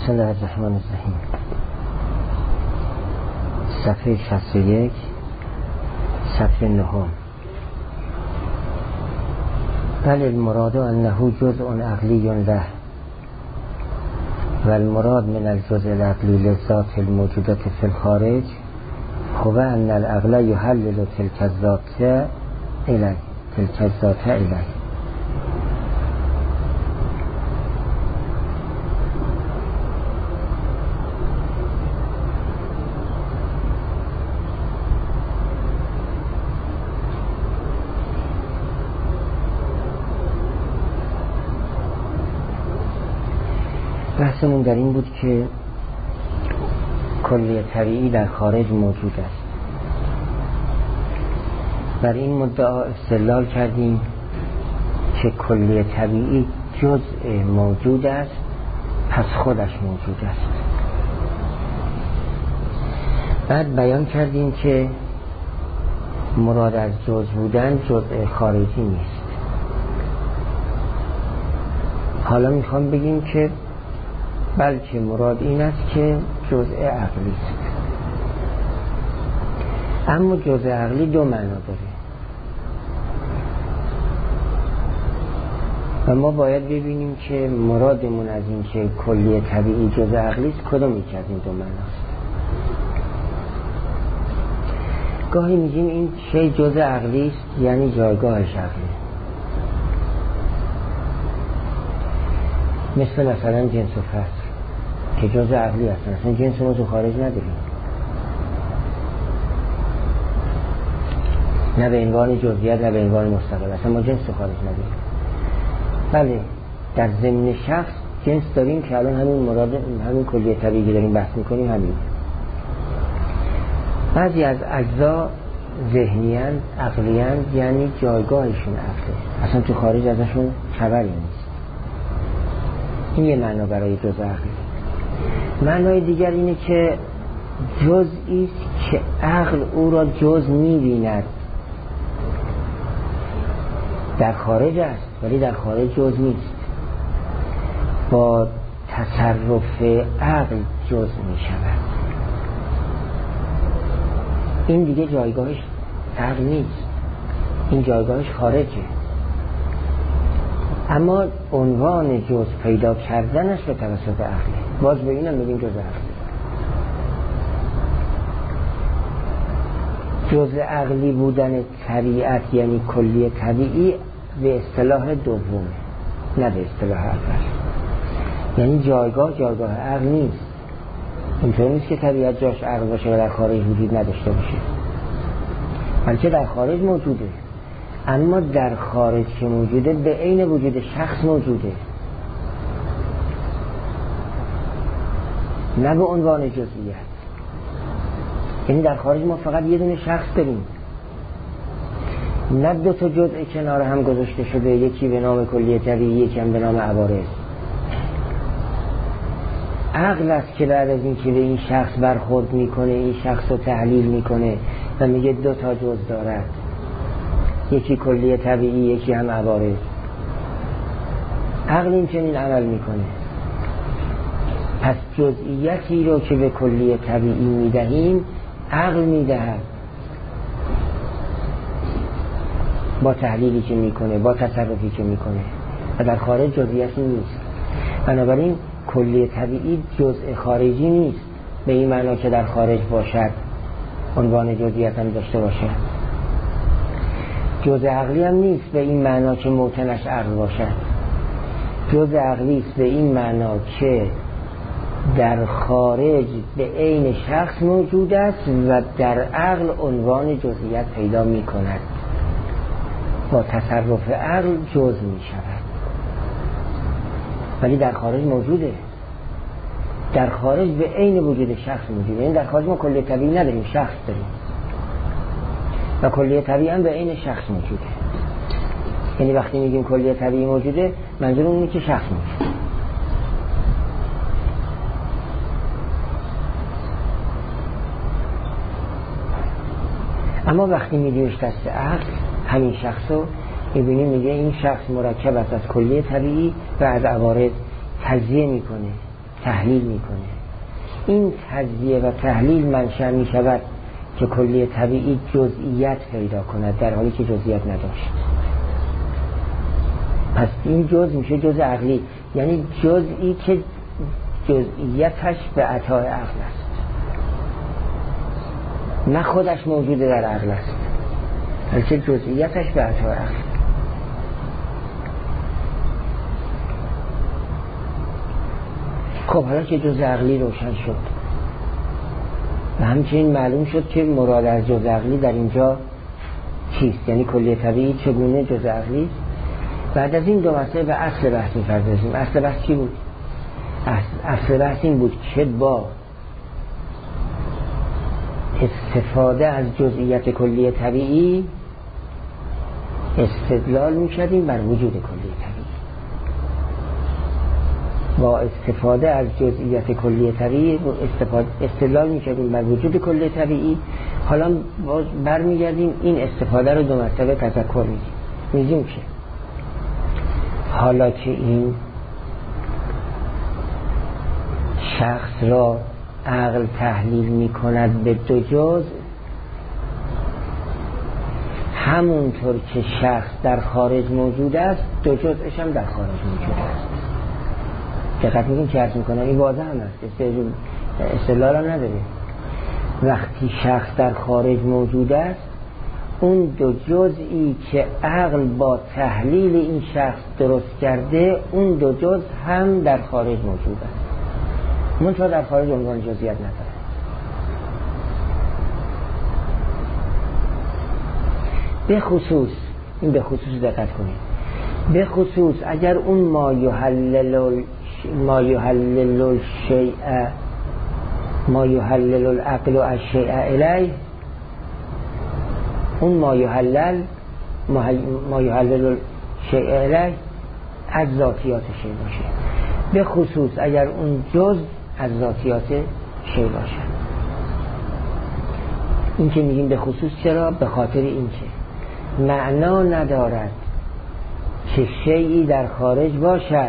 بسم الله الرحمن الرحیم. صفحه 61 صفحه 9. بل المراد انه جزء عقلی له و المراد من الجزء العقلی للذات الموجودة في الخارج هو ان العقل يحلل تلك الذات الیه. بحثمون در این بود که کلیه طبیعی در خارج موجود است. بر این مدعا استدلال کردیم که کلیه طبیعی جزء موجود است، پس خودش موجود است. بعد بیان کردیم که مراد از جزء بودن جزء خارجی نیست. حالا میخوام بگیم که بلکه مراد این است که جزء عقلی است. اما جزء عقلی دو معنا داره و ما باید ببینیم که مرادمون از این که کلیه طبیعی جزء عقلی است کدوم یکی از این دو معناست. گاهی میگیم این شی جزء عقلی است یعنی جایگاهش عقلی، مثلا جنس و فصل که جزء عقلی هستن، اصلا جنس ما تو خارج نداریم، نه به عنوان جزئیات نه به عنوان مستقل، اصلا ما جنس تو خارج نداریم. بله در ضمن شخص جنس داریم که الان همین کلیه طبیعی داریم بحث میکنیم. همین بعضی از اجزا ذهنی‌اند، عقلی‌اند، یعنی جایگاهشون عقله، اصلا تو خارج ازشون خبری نیست. این یه معنا برای جزء عقلی. معنای دیگر اینه که جزئی است که عقل او را جز می‌بیند، در خارج است ولی در خارج جز نیست، با تصرف عقل جز می‌شود. این دیگه جایگاهش عقل نیست، این جایگاهش خارجه. اما عنوان جز پیدا کردنش به توسط عقله، باز به اینم بگیم جز عقلی. جز عقلی بودن طبیعت یعنی کلیه طبیعی به اصطلاح دومه، نه به اصطلاح اول. یعنی جایگاه عقل نیست. اینطور نیست که طبیعت جاش عقل باشه و در خارج وجود نداشته باشه، بلکه در خارج موجوده، اما در خارج که موجوده به عین وجود شخص موجوده، نه به عنوان جزئیات. یعنی در خارج ما فقط یه دونه شخص داریم، نه دو تا جزء کنار هم گذاشته شده، یکی به نام کلیه طبیعی یکی هم به نام عوارض. عقل است که بعد از این که به این شخص برخورد میکنه، این شخص رو تحلیل میکنه و میگه دو تا جزء دارد، یکی کلیه طبیعی یکی هم عوارض. عقل این چنین عمل میکنه. پس جزئیاتی رو که به کلیه طبیعی میدهیم عقل میدهد، با تحلیلی که میکنه، با تصرفی که میکنه، و در خارج جزئیاتی نیست. بنابراین کلیه طبیعی جزء خارجی نیست به این معنا که در خارج باشد عنوان جزئیات هم داشته باشه. جزء عقلی هم نیست به این معنا که موطنش عقل باشد. جزء عقلی است به این معنا که در خارج به عین شخص موجود است و در عقل عنوان جزئیات پیدا می کند، با تصرف عقل جز می شود، ولی در خارج موجوده. در خارج به عین وجود شخص موجوده. یعنی در خارج ما کلیه طبیعی نداریم، شخص داریم، و کلیه طبیعی هم به عین شخص موجوده. یعنی وقتی میگیم کلیه طبیعی موجوده منظور اونه که شخص موجوده. اما وقتی میدیمش دست عقل، همین شخص رو میبینیم میگه این شخص مرکب است از کلیه طبیعی و از عوارض، تجزیه میکنه، تحلیل میکنه. این تجزیه و تحلیل منشأ می شود که کلیه طبیعی جزئیت پیدا کند در حالی که جزئیت نداشت. پس این جزء میشه جزء عقلی، یعنی جزئی که جزئیتش به عطای عقل است، نه خودش موجود در عقل است، بلکه جزئیتش به عطای عقل. خب حالا که جزء عقلی روشن شد و همچنین معلوم شد که مراد از جزء عقلی در اینجا چیست، یعنی کلیه طبیعی چگونه جزء عقلی. بعد از این دو مسئله به اصل بحث می‌پردازیم. اصل بحث چی بود؟ اصل بحث این بود که با استفاده از جزئیات کلیه طبیعی استدلال می‌کردیم بر وجود کلیه طبیعی. با استفاده از جزئیات کلیه طبیعی استدلال می‌کردیم بر وجود کلیه طبیعی. حالا برمیگردیم این استفاده رو دو مرتبه تذکر می‌دیم که حالا که این شخص را عقل تحلیل می کند به دو جزء، همونطور که شخص در خارج موجود است دو جزءش هم در خارج موجود است. دقت می‌کنید که عرض می‌کنم این واضح هم است، استدلال هم نداره. وقتی شخص در خارج موجود است، اون دو جزئی که عقل با تحلیل این شخص درست کرده اون دو جزء هم در خارج موجود است، منتها در خارج عنوان جزئیت نداره. به خصوص این به خصوص دقت کنید، به خصوص اگر اون ما یحلل العقل الشیء الیه، اون ما یحلل الشیء الیه از ذاتیات شیء باشه، به خصوص اگر اون جز از ذاتیات شیء باشه. این که میگیم به خصوص چرا؟ به خاطر این که معنا ندارد که شیئی در خارج باشد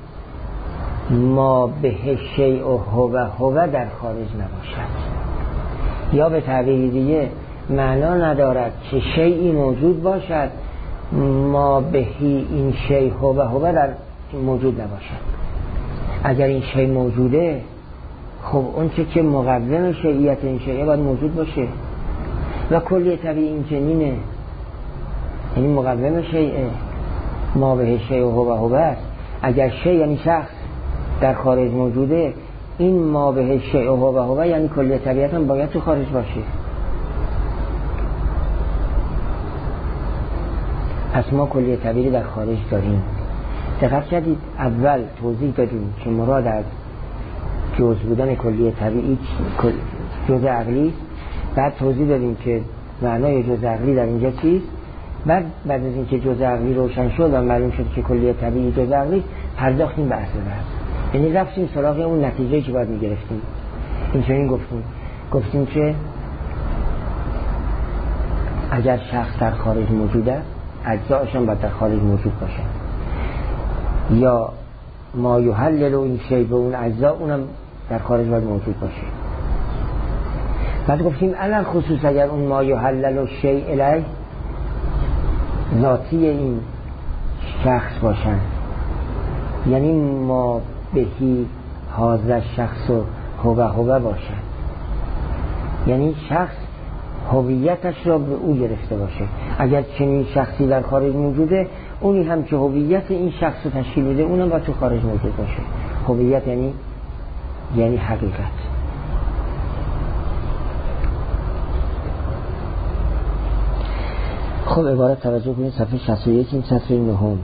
ما به شیء هو در خارج نباشد، یا به تعبیر دیگه معنا ندارد که شیئی موجود باشد ما بهی این شیء هو در موجود نباشد. اگر این شیء موجوده، خب اون که مقوم شیعیت این شیء باید موجود باشه و کلیه طبیعی این چنینه، یعنی مقوم شیء ما به شیء هو است. اگر شیء یعنی شخص در خارج موجوده، این ما به شیء هو یعنی کلیه طبیعت هم باید تو خارج باشه. پس ما کلیه طبیعی در خارج داریم. دقت کردید اول توضیح دادیم که مراد از جزء بودن کلیه طبیعی جزء عقلی، بعد توضیح دادیم که معنای جزء عقلی در اینجا چیست. بعد از اینکه جزء عقلی روشن شد و معلوم شد که کلیه طبیعی جزء عقلی، پرداختیم به اصل بحث، یعنی رفتیم سراغ اون نتیجه‌ای که باید می‌گرفتیم. اینطوری گفتیم که اگر شخص در خارج موجود است، اجزایش هم باید در خارج موجود باشه، یا ما یحلل این شیء به اون اجزا اونم در خارج باید موجود باشه. بعد گفتیم علل خصوص اگر اون ما یحلل شیء الیه ذاتی این شخص باشن، یعنی ما بهی هذا شخص هو باشن، یعنی شخص هویتش را به او گرفته باشه. اگر چنین شخصی در خارج موجوده، اونی هم که هویت این شخص رو تشکیل میده اونم باید تو خارج موجود باشه. هویت یعنی حقیقت. خب عبارت توجه کنید صفحه 61، این صفحه 9.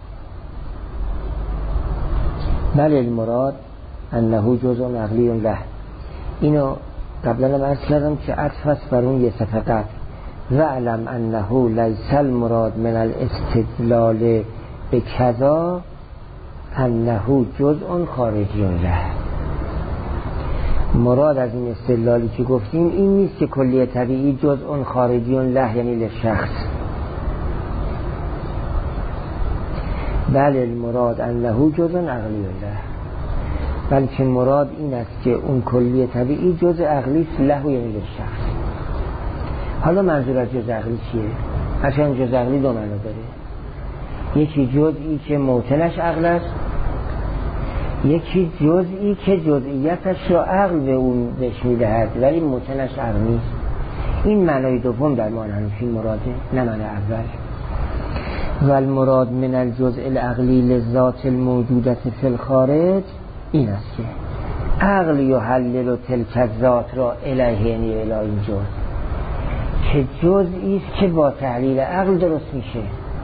بله المراد انه جزء عقلی له. اینو قبلا من عرض کردم که عطف است بر اون یه صفحه قبل. و علم انه لیس المراد من الاستدلال به کذا انه جزء خارجی له. مراد از این استدلالی که گفتیم این نیست که کلیه طبیعی جزء خارجی له یعنی لشخص، بله المراد انه جزء عقلی له، بلکه مراد این است که اون کلیه طبیعی جز عقلی است، له یعنی شخص. حالا منظور از جز عقلی چیه؟ اصلا جز عقلی دو معنا داره. یکی جزئی که موطنش عقل است، یکی جزئی که جزئیتش را عقل به اون بهش میدهد ولی موطنش عقل نیست. این معنای دوم در معنی حنفی مراده، نه معنی اول. و المراد من الجزء العقلی للذات الموجودة فی الخارج این است که عقل یحلل تلک الذات را الیه یعنی الی این جزء، که جزئی است که با تحلیل عقل درست میشه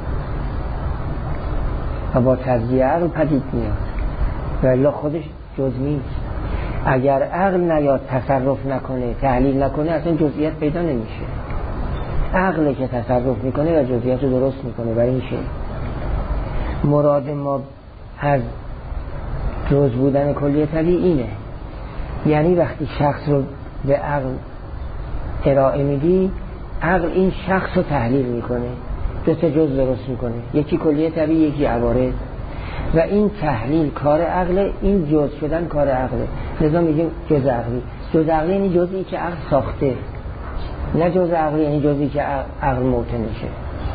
و با تجزیه عقل پدید میاد و الا خودش جز نیست. اگر عقل نیاد تصرف نکنه تحلیل نکنه اصلا جزئیات پیدا نمیشه. عقل که تصرف میکنه و جزئیات رو درست میکنه برای این شی. مراد ما از جز بودن کلیه طبیعی اینه، یعنی وقتی شخص رو به عقل ارائه میدی، عقل این شخص رو تحلیل میکنه، دو تا جز درست میکنه، یکی کلیه طبیعی یکی عوارض، و این تحلیل کار عقل، این جز شدن کار عقله. لذا میگیم جز عقلی. جز عقلی یعنی جزئی که عقل ساخته، نه جز عقلی یعنی جزئی که عقل موطن میشه.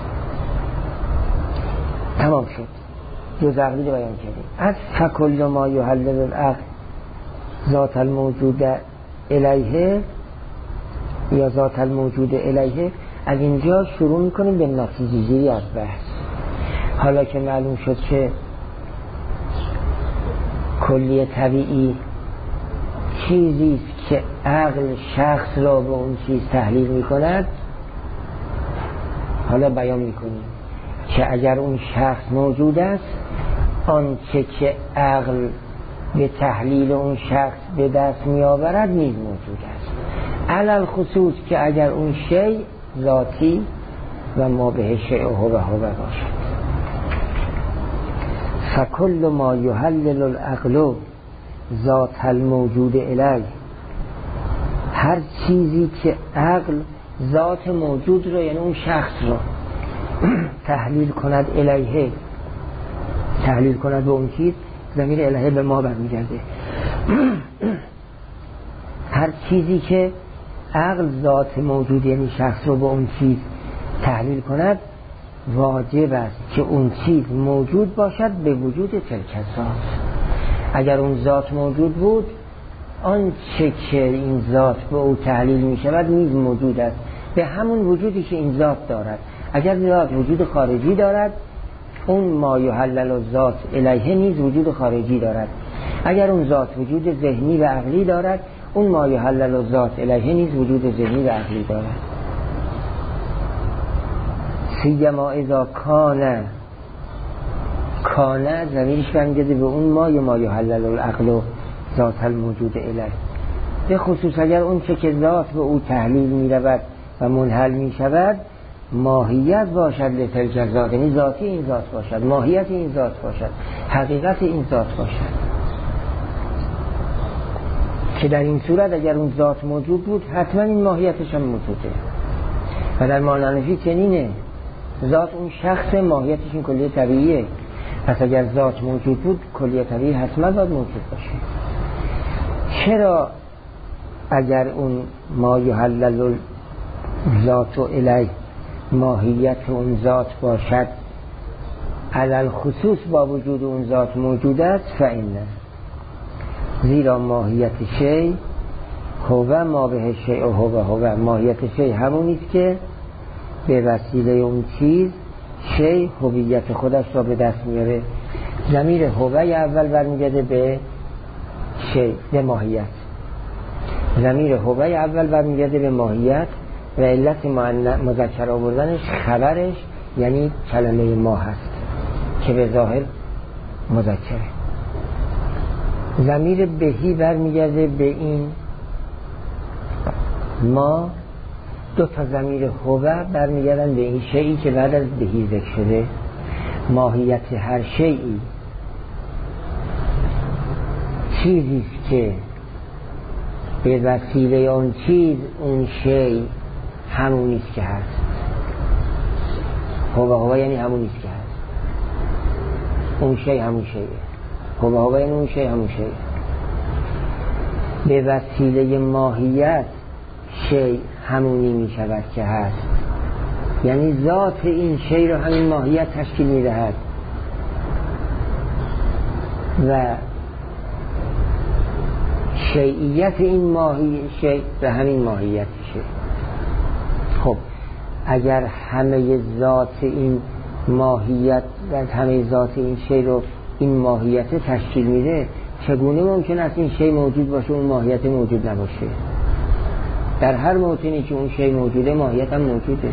تمام شد. جز عقلی رو بیان کردیم. از فکل ما یحلل العقل ذات الموجود الیه یا ذات الموجود الیه، از اینجا شروع میکنیم به نتیجه گیری از بحث. حالا که معلوم شد که کلیه طبیعی چیزی است که عقل شخص را به اون چیز تحلیل میکند، حالا بیان میکنیم که اگر اون شخص موجود است، آنچه که عقل به تحلیل اون شخص به دست میآورد نیز موجود است، علل خصوص که اگر اون شی ذاتی و ما به شیء هو باشد. فکل ما یحلل العقل ذات الموجود الیه، هر چیزی که عقل ذات موجود رو یعنی اون شخص رو تحلیل کند، الیه تحلیل کند به اون چیز، ضمیر الیه به ما برمیگرده. هر چیزی که عقل ذات موجود یعنی شخص رو به اون چیز تحلیل کند، واجب است که اون چیز موجود باشد به وجود تلک ذات. اگر اون ذات موجود بود، آنچه که این ذات به او تحلیل می شود نیز موجود است به همون وجودی که این ذات دارد. اگر ذات وجود خارجی دارد، اون ما یحلل ذات الیه نیز وجود خارجی دارد. اگر اون ذات وجود ذهنی و عقلی دارد، اون ما یحلل ذات الیه نیز وجود ذهنی و عقلی دارد. سیما اذا کانه ضمیرش برمیگرده به اون ما یحلل العقل ذات الموجود الیه، به خصوص اگر اون چه که ذات به او تحلیل می رود و منحل می شود ماهیت باشد لتلک ذات، یعنی ذاتی این ذات باشد، ماهیت این ذات باشد، حقیقت این ذات باشد، که در این صورت اگر اون ذات موجود بود حتما این ماهیتش هم موجوده. و در معنی حنفی چنینه، ذات اون شخص، ماهیتش این کلیه طبیعیه. پس اگر ذات موجود بود کلیه طبیعی حتما ذات موجود باشه. چرا اگر اون ما یحلل ذات الیه ماهیت اون ذات باشد علل خصوص با وجود اون ذات موجود است، فإنه زیرا ماهیت شی هو ما به شیء هو، ماهیت شی همونی است که به وسیله اون چیز شی هویت خودش را به دست میاره. ضمیر هو اول برمیگرده به شی، به ماهیت. ضمیر هو اول برمیگرده به ماهیت و علت مذکر آوردنش خبرش یعنی کلمه ما هست که به ظاهر مذکره. ضمیر بهی برمیگرده به این ما. دو تا ضمیر هو برمیگردن به این شیئی که بعد از بهی ذکر شده. ماهیت هر شیئی چیزی که به وسیله اون چیز اون شی همونیست که هست. هو یعنی همونیست که هست، اون شی همون شیه. هو یعنی اون شی همون شیه. به وسیله ماهیت شیء همونی می شود که هست، یعنی ذات این شیء رو همین ماهیت تشکیل می دهد و شیعیت این شیء به همین ماهیت شیء. خب اگر همه ذات این ماهیت و همه ذات این شیء رو این ماهیت تشکیل میده، چگونه ممکن است این شیء موجود باشه اون ماهیت موجود نباشه؟ در هر موطنی که اون شیء موجوده ماهیت هم موجوده.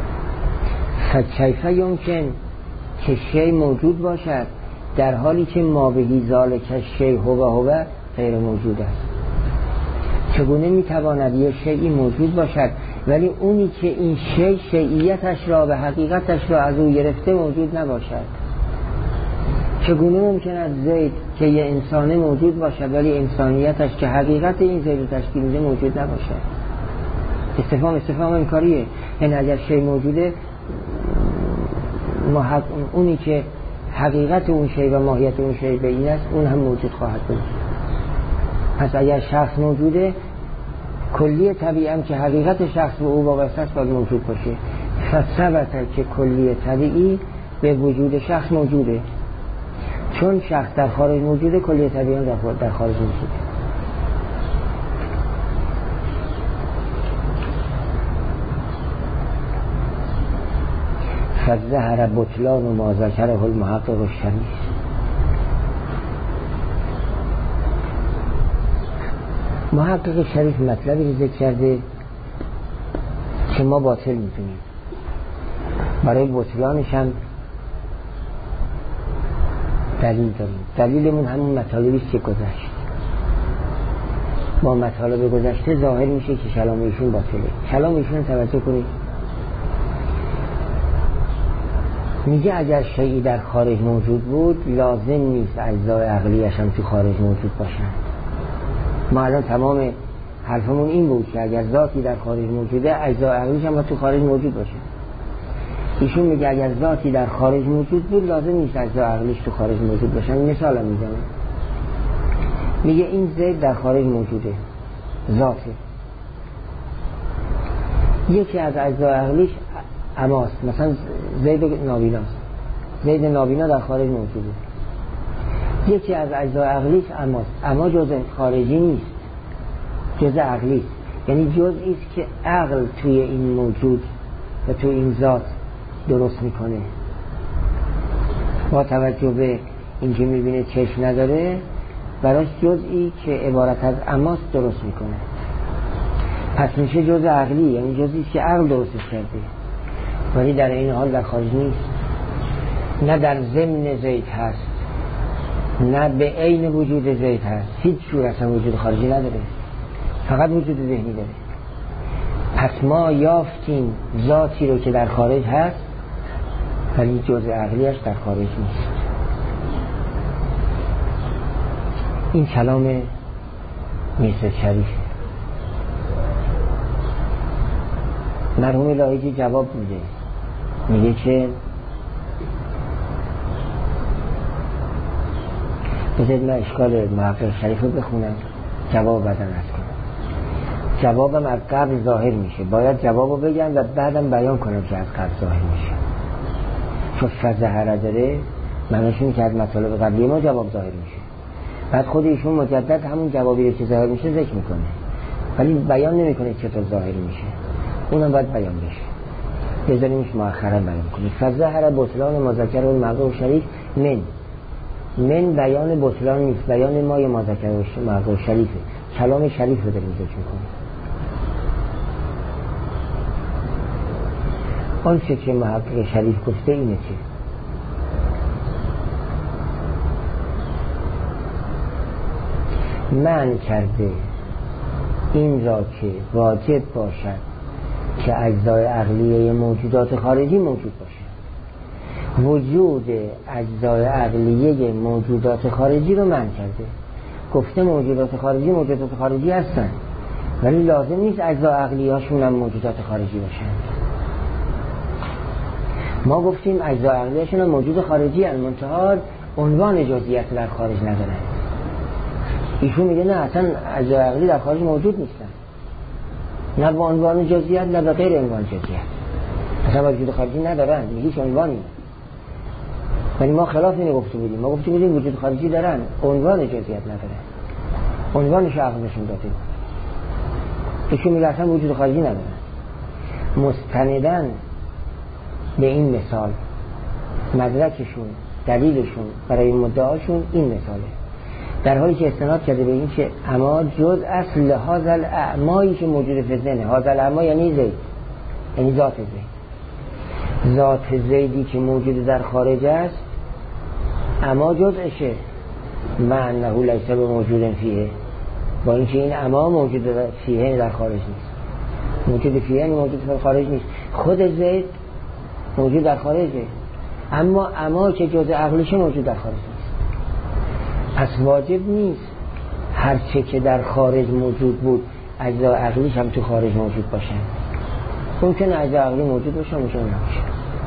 فکیف یمکن که شیء موجود باشد در حالی که ما بهی ذالک الشیء هو غیر موجود است؟ چگونه میتواند یه شیئی موجود باشد ولی اونی که این شیء شیعیتش را و حقیقتش را از او گرفته موجود نباشد؟ چگونه ممکن است زید که یه انسان موجود باشد ولی انسانیتش که حقیقت این زید تشکیل میده موجود نباشد؟ استفهام انکاریه. یعنی اگر شیء موجوده اونی که حقیقت اون شیء و ماهیت اون شیء به این است اون هم موجود خواهد بود. پس اگر شخص موجوده کلی طبیعی که حقیقت شخص به او وابسته است باید موجود باشه. فثبت که کلی طبیعی به وجود شخص موجوده، چون شخص در خارج موجوده کلی طبیعی در خارج موجوده. فظهر بطلان و ما ذکره المحقق الشریف. محقق شریف مطلبی ذکر کرده که ما باطل میتونیم، برای بطلانش هم دلیل داریم. دلیلمون همون مطالبیست که گذشت. با مطالب گذشته ظاهر میشه که کلام ایشون باطله. کلام ایشون توجه کنید، میگه اگر شیئی در خارج موجود بود لازم نیست اجزای عقلیش هم تو خارج موجود باشن. ما الان تمام حرفمون این بود که اگر ذاتی در خارج موجوده اجزای عقلیش هم تو خارج موجود باشه. ایشون میگه اگر ذاتی در خارج موجود بود لازم نیست اجزای عقلیش تو خارج موجود باشن. مثال هم میزنه، میگه این زید در خارج موجوده، ذاته، یکی از اجزای عقلیش اماست، مثلا زید نابیناست، زید نابینا در خارج موجوده، یکی از اجزای عقلیش اماست، اما جزء خارجی نیست، جزء عقلی است. یعنی جزئی است که عقل توی این موجود و توی این ذات درست میکنه. با توجه به اینکه میبینه چشم نداره براش جزئی که عبارت از اماست درست میکنه، پس میشه جزء عقلی، یعنی جزئی که عقل درستش کرده، ولی در این حال در خارج نیست. نه در ضمن زید هست نه به عین وجود زید هست، هیچ جور اصلا وجود خارجی نداره، فقط وجود ذهنی داره. پس ما یافتیم ذاتی رو که در خارج هست ولی جزء عقلیش در خارج نیست. این کلام میرزا شریفه. مرحوم لاهیجی جواب میده، میگه که بذارید من اشکال محقق شریف رو بخونم جواب بدن از کنم. جوابم از قبل ظاهر میشه، باید جواب رو بگم و بعدم بیان کنم که از قبل ظاهر میشه. چون فظهر داره معنیش اینه که از مطالب قبلی ما جواب ظاهر میشه، بعد خود ایشون مجدد همون جوابی رو که ظاهر میشه ذکر میکنه ولی بیان نمیکنه چطور ظاهر میشه، اونم باید بیان بشه. بذاریمش مؤخرا بیان کنیم. فظهر بطلان مذکر و المحقق شریف من بیان بطلان نیست، بیان ما یا مذکر و محقق شریفه. کلام شریف رو داریم ذکر میکنیم. آنچه که محقق شریف گفته اینه که منع کرده این را که واجب باشد که اجزای عقلیه موجودات خارجی موجود باشه. وجود اجزای عقلیه موجودات خارجی رو منع کرده، گفته موجودات خارجی هستن ولی لازم نیست اجزای عقلیه هاشون هم موجودات خارجی باشن. ما گفتیم اجزای عقلیه هاشون هم موجود خارجی هستن، منتها عنوان جزئیات در خارج ندارن. ایشون میگه نه اصلا اجزای عقلی در خارج موجود نیستن، نه به عنوان جزئیات نه به غیر عنوان جزئیات، اصلا وجود خارجی ندارن، هیچ عنوانی. ولی ما خلاف اینو گفته بودیم، ما گفته بودیم وجود خارجی دارن، عنوان جزئیات ندارن، عنوانش عقل نشون داده. ایشون میگه اصلا وجود خارجی ندارن. مستندن به این مثال مدرکشون، دلیلشون برای مدعاشون این مثاله، در حالی که استناد کرده به این که اما جز اصل لحاظ الاعمایی که موجود فی ذهنه. هذا الاعما یعنی زید، یعنی ذات زید، ذات زیدی که موجود در خارج است اما جزءشه، مع انه لیس بموجود فیه، با اینکه این اما موجود فیه در خارج نیست. موجود فیه موجود در خارج نیست، خود زید موجود در خارجه، اما که جزء عقلیشه موجود در خارج نیست. پس واجب نیست هر چه که در خارج موجود بود اجزای عقلیش هم تو خارج موجود باشن. ممکنه اجزای عقلی موجود باشه، ممکنه نباشه.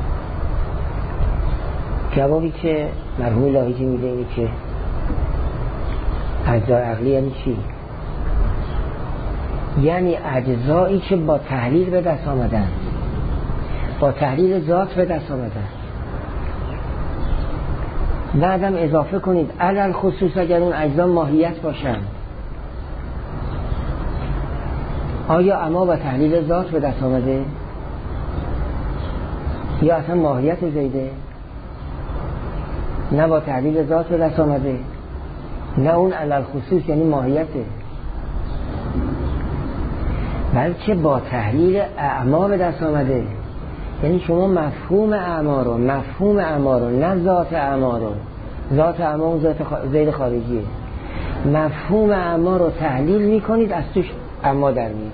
جوابی که مرحوم لاهیجی میده اینه که اجزای عقلی یعنی چی؟ یعنی اجزایی که با تحلیل به دست آمدن، با تحلیل ذات به دست آمدن. بعدم اضافه کنید علل خصوص اگر اون اجزا ماهیت باشن. آیا اما با تحلیل ذات به دست آمده یا اصلا ماهیت زیده؟ نه با تحلیل ذات به دست آمده، نه اون علل خصوص یعنی ماهیته، بلکه با تحلیل اعما به دست آمده. یعنی شما مفهوم اعما رو نه ذات اعما رو، ذات اعما اون زید خارجیه، مفهوم اعما رو تحلیل میکنید، از توش اعما در میاد.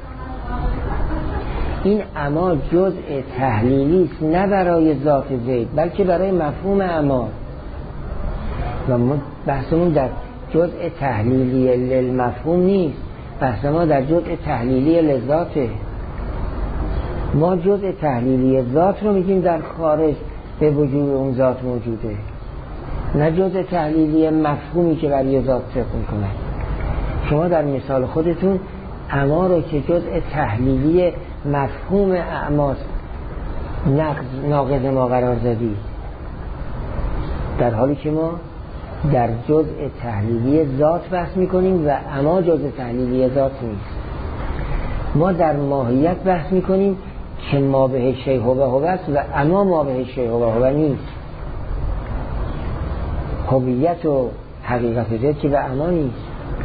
این اعما جزء تحلیلی است، نه برای ذات زید بلکه برای مفهوم اعما. و بحثمون در جزء تحلیلی للمفهوم نیست، بحث ما در جزء تحلیلی لذاته. ما جزء تحلیلی ذات رو میگیم در خارج به وجود اون ذات موجوده، نه جزء تحلیلی مفهومی که برای ذات صدق میکنه. شما در مثال خودتون اما رو که جزء تحلیلی مفهوم اعماست ناقض ما قرار زدید، در حالی که ما در جزء تحلیلی ذات بحث میکنیم و اما جزء تحلیلی ذات نیست. ما در ماهیت بحث میکنیم که ما به شیء هو است و اما ما به شیء هو نیست. هویت و حقیقت ذات که به اما نیست.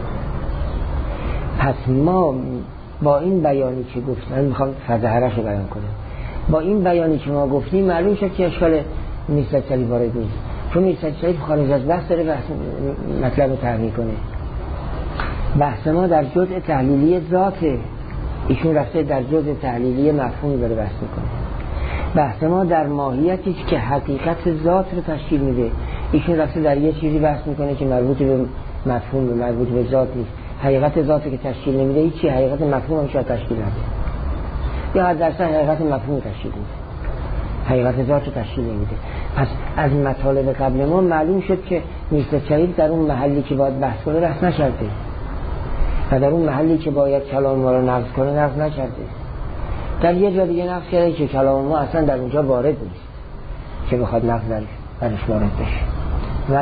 پس ما با این بیانی که گفتم، میخوام فظاهرش رو بیان کنم، با این بیانی که ما گفتیم معلوم شد که اشکال میرزا شریف وارد نیست، چون میرزا شریف خارج از بحث داره بحث مطلب رو تحلیل کنه. بحث ما در جزء تحلیلی ذاته، ایشون رفته در جزء تحلیلی مفهومی داره بحث میکنه. بحث ما در ماهیتی که حقیقت ذات رو تشکیل میده، ایشون رفته در یه چیزی بحث میکنه که مربوط به مفهوم، مربوط به ذات نیست. حقیقت ذاتی که تشکیل نمیده هیچی، حقیقت مفهوم هم شاید تشکیل نده، یا حد درصد حقیقت مفهوم تشکیل میده، حقیقت ذات رو تشکیل نمیده. پس از مطالب قبل ما معلوم شد که میرزا شریف در اون محلی که باید بحث کنه بحث نکرده و در اون محلی که باید کلام ما رو نقض کنه نقض نکرده. در یه جا دیگه نقض کرده که کلام ما اصلا در اونجا وارد نیست که بخواد نقض درش وارد بشه.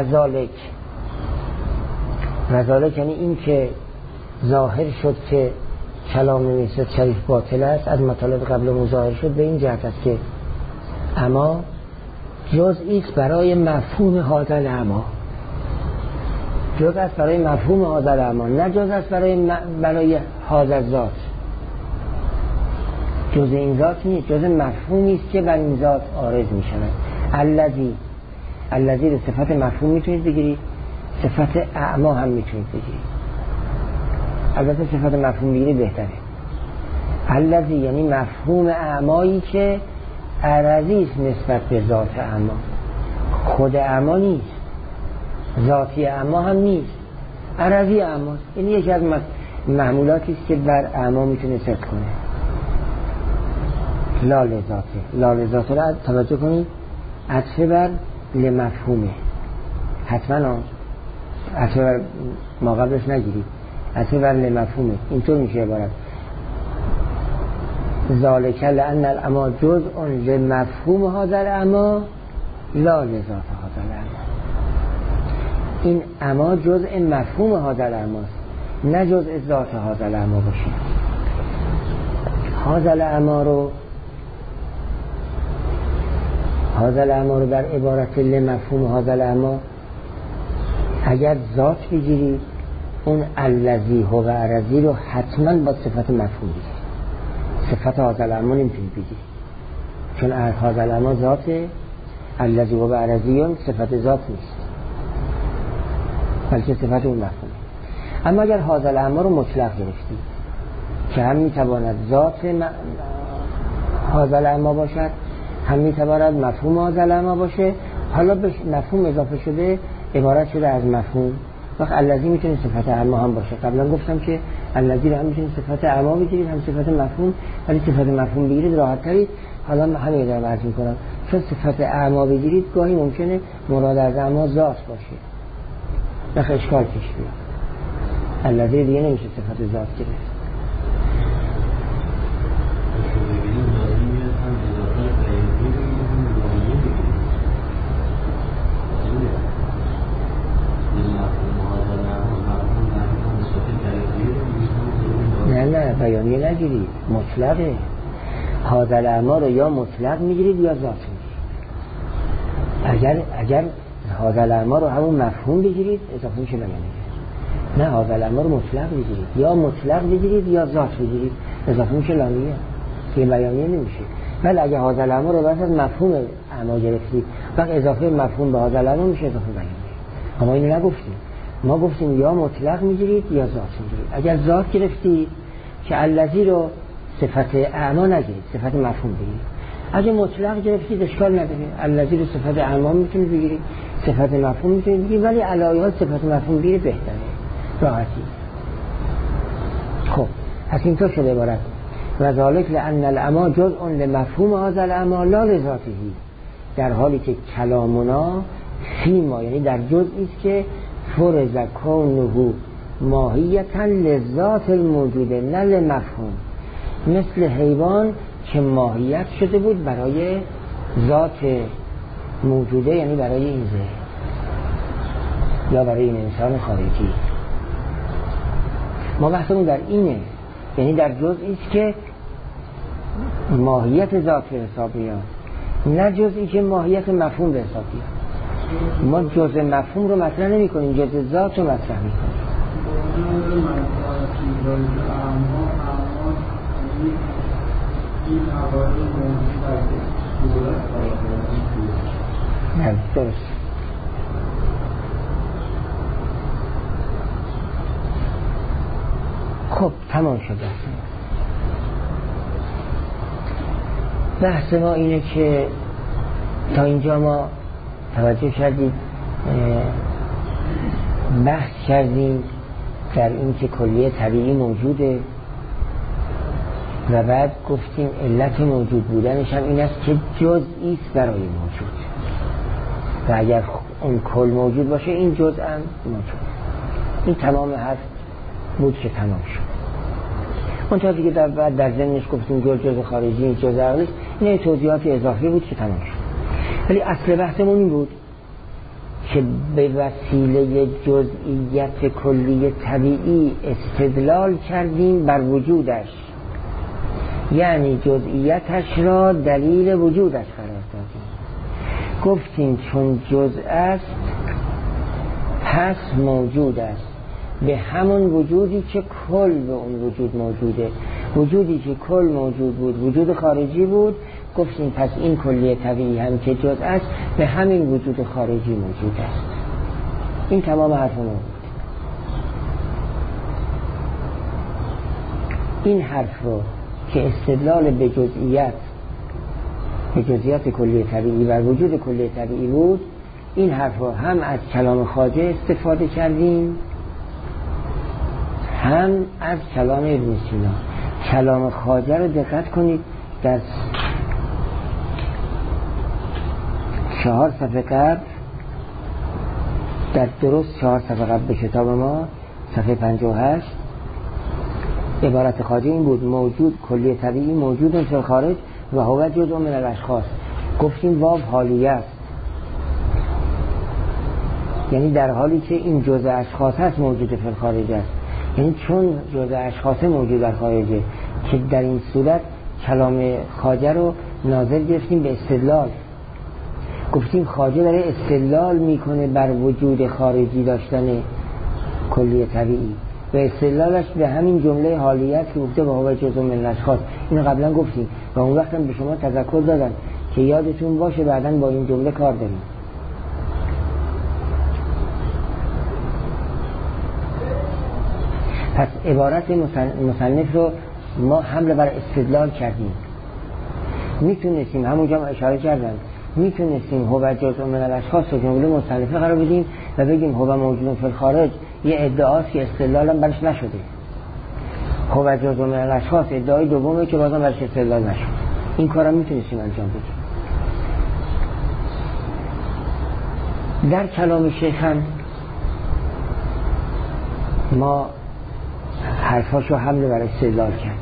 وذالک یعنی این که ظاهر شد که کلام میرزا شریف باطل است، از مطالب قبل مظاهر شد به این جهت است که اما جزئی است برای مفهوم هذا الاعما، جزء است برای مفهوم هذا الاعما، نه جزء است برای هذا ذات. جزء این ذات نیست، جزء مفهومی است که بر این ذات عارض می شود. الذی به صفت مفهوم میتونید بگیرید، صفت اعما هم میتونید بگیرید. البته صفت مفهوم بگیرید بهتره. الذی یعنی مفهوم اعمایی که عرضی است نسبت به ذات اعما، خود اعما نیست، ذاتی اعما هم نیست، عرضی اعما. این یکی از معمولاتی است که بر اعما میتونه صدق کنه. لا ذاته را توجه کنید، عطف بر لمفهومه. حتما اصلا ما قبلش نگیرید، اصلا لمفهومه. اینطور میشه عبارت ذالک لأن الاما جزء لمفهوم هذا الاما لا لذات هذا الاما. این اما جزء مفهوم هذا الاماست، نه جزء ذات هذا الاما باشه. هذا الاما رو در عبارت لمفهوم هذا الاما اگر ذات بگیرید، اون الذی هو عرضی رو حتما با صفت مفهوم بگیرید. صفت هذا الاما نمیتونید بگیرید، چون هذا الاما ذاته، الذی هو عرضی صفت ذات نیست، بلکه صفت اون مفهوم. اما اگر هذا الاما رو مطلق گرفتید که هم میتواند ذات هذا الاما باشد، هم میتواند مفهوم هذا الاما باشه، حالا به مفهوم اضافه شده عبارت شده از مفهوم، وقت الذی میتونه صفت اما هم باشه. قبلا گفتم که الذی رو هم میتونه صفت اما بگیرید، هم صفت مفهوم، ولی صفت مفهوم بگیرید راحت ترید. حالا همین رو عرض میکنم، چون صفت اما بگیرید گاهی ممکنه مراد از اما ذات باشه، وقت اشکال پیش بیاد. الذی دیگه نمیشه صفت ذات گرفت. نه بیانیه نگیرید، مطلقه. هذا الاما رو یا مطلق میگیرید یا ذات میگیرید. اگر هذا الاما رو همون مفهوم بگیرید اضافه میشه بیانیه. نه، هذا الاما رو مطلق بگیرید، یا مطلق بگیرید یا ذات بگیرید اضافه میشه لامیه، که بیانیه نمیشه. ولی اگه هذا الاما رو واسه مفهوم اما گرفتید، وقت اضافه مفهوم به هذا الاما میشه اضافه بیانیه. اما اینو نگفتیم، ما گفتیم یا مطلق میگیرید یا ذات میگیرید. اگر ذات گرفتید که الذی رو صفت اعما نگیرید، صفت مفهوم بگیرید. اگه مطلق گرفتید اشکال نداره، الذی رو صفت اعما میتونید بگیرید، صفت مفهوم میتونید بگیرید، ولی علایه صفت مفهوم بگیرید بهتره، راحتی. خب پس اینطور شده عبارت و ذالک لأن الاما جزء لمفهوم هذا الاما لا لذاته، در حالی که کلامنا فیما یعنی در جزئی است که فرض کونه ماهیتا لذات الموجوده نه لمفهوم، مثل حیوان که ماهیت شده بود برای ذات موجوده، یعنی برای این ذهن یا برای این انسان خارجی. ما بحثمون در اینه، یعنی در جزئی است که ماهیت ذات به حساب میاد، نه جزئی که ماهیت مفهوم به حساب میاد. ما جزء مفهوم رو مطرح نمی کنیم، جزء ذات رو مطرح می کنیم. نه درست. خب تمام شد بحث ما اینه که تا اینجا ما توجه کردید بحث کردیم در این که کلیه طبیعی موجوده و بعد گفتیم علت موجود بودنش هم این است که جزئی است برای موجود و اگر اون کل موجود باشه این جزء هم موجود. این تمام حرف بود که تمام شد. اون تا دیگه در ضمنش گفتیم جزء خارجی جزء عقلی، این توضیحات اضافی بود که تمام شد. ولی اصل بحثمون این بود که به وسیله جزئیت کلی طبیعی استدلال کردیم بر وجودش، یعنی جزئیتش را دلیل وجودش قرار دادیم. گفتیم چون جزء است پس موجود است، به همون وجودی که کل به اون وجود موجوده. وجودی که کل موجود بود وجود خارجی بود، گفتیم پس این کلیه طبیعی هم که جزء است به همین وجود خارجی موجود است. این تمام حرفمون بود. این حرف رو که استدلال به جزئیات کلیه طبیعی و وجود کلیه طبیعی بود، این حرف رو هم از کلام خواجه استفاده کردیم هم از کلام ابن سینا. کلام خواجه رو دقت کنید، در 4 صفحه قبل در درست 4 صفحه قبل به کتاب ما صفحه 58 عبارت خواجه این بود: موجود کلی طبیعی موجود فی الخارج و هو جزء من الاشخاص. گفتیم واو حالیه است، یعنی در حالی که این جزء اشخاص هست موجود فی الخارج است، یعنی چون جزء اشخاص موجود در خارجه که در این صورت کلام خواجه رو ناظر گرفتیم به استدلال. گفتیم خواجه داره استدلال میکنه بر وجود خارجی داشتن کلی طبیعی و استدلالش به همین جمله حالیه است که گفته با هو جزء من الاشخاص. اینو قبلا گفتیم و اون وقت هم به شما تذکر دادم که یادتون باشه بعداً با این جمله کار داریم. پس عبارت مصنف رو ما حمله بر استدلال کردیم. میتونستیم همونجا هم اشاره کردم میتونستیم هو جزء من الاشخاص رو جمله مصنفه قرار بدیم و بگیم هو موجود فی الخارج یه ادعاست که استدلال هم برش نشده. هو جزء من الاشخاص ادعای دومه که بازم برش استدلال نشد. این کارم میتونستیم انجام بدیم. در کلام شیخ هم ما حرفاشو حمله بر استدلال کردیم.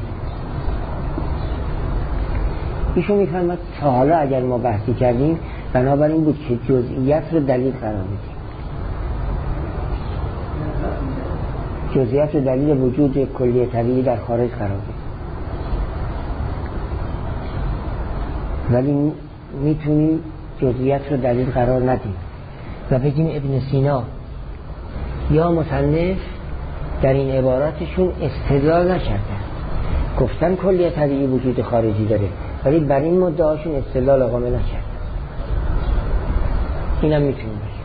ایشون میفرماد تا حالا اگر ما بحثی کردیم بنابراین بود که جزئیات رو دلیل قرار بدیم. جزئیات رو دلیل وجود کلی طبیعی در خارج قرار بدیم. ولی میتونیم جزئیات رو دلیل قرار ندیم و بگیم ابن سینا یا مصنف در این عباراتشون استدلال نکردن، گفتن کلی طبیعی وجود خارجی داره ولی بر این مدعاشون استدلال اقامه نکردن. اینم میتونیم باشه.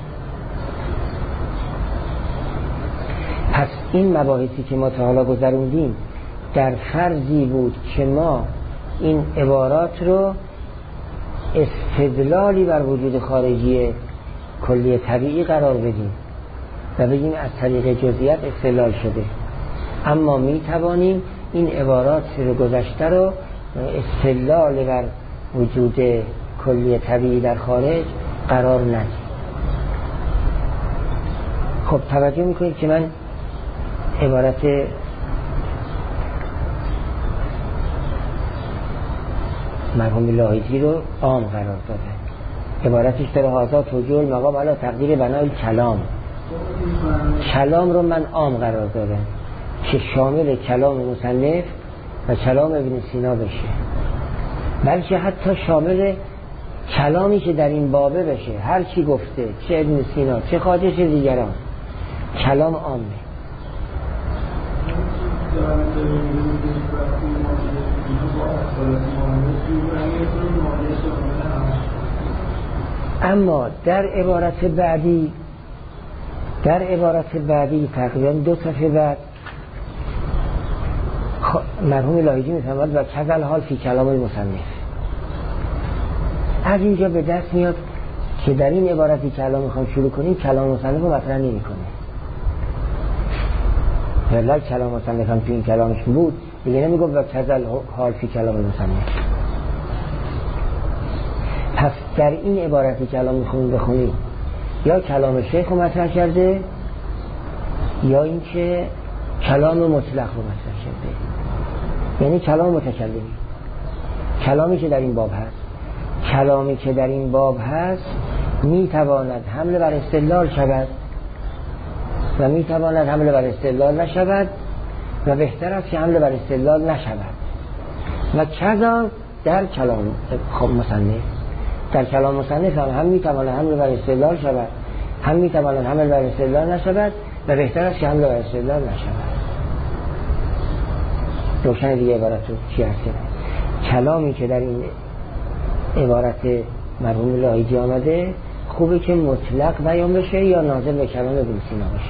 پس این مباحثی که ما تا حالا گذروندیم در فرضی بود که ما این عبارات رو استدلالی بر وجود خارجی کلی طبیعی قرار بدیم و بگیم از طریق جزئیات استدلال شده، اما می توانیم این عبارات رو گذشته رو استدلال بر وجود کلی طبیعی در خارج قرار ندیم. خب توجه میکنید که من عبارت مرحوم لاهیجی رو عام قرار دادم. عبارتش در هازا توجیه المقام علی تقدیر بنای کلام. کلام رو من عام قرار دادم که شامل کلام مصنف و کلام ابن سینا بشه، بلکه حتی شامل کلامی که در این بابه بشه، هر چی گفته چه ابن سینا چه خواجه چه دیگران کلام عامه. اما در عبارت بعدی تقریبا 2 صفحه بعد مرحوم لاهیجی میفرماد و کذل حال فی کلام المصنف. از اینجا به دست میاد که در این عبارتی که الان میخوام شروع کنیم کلام مصنف رو مطرح نمی‌کنه. ولی کلام مصنف هم تو این کلامش بود دیگه نمیگفت و کذل حال فی کلام المصنف. پس در این عبارتی که الان میخوام بخونیم یا کلام شیخ رو مطرح کرده یا اینکه کلام مطلق رو مطرح کرده، یعنی کلام متکلمی، کلامی که در این باب هست میتواند حمله بر استدلال شود و میتواند حمله بر استدلال نشود و بهتر است که حمله بر استدلال نشود. و کذا در کلام مصنف، در کلام مصنف هم میتواند حمله بر استدلال شود، هم میتواند حمله بر استدلال نشود و بهتر است که حمله بر استدلال نشود. روشن دیگه عبارت رو چی هست؟ کلامی که در این عبارت مرحوم لاهیجی آمده خوبه که مطلق بیان بشه یا ناظر به کلام ابن سینا باشه.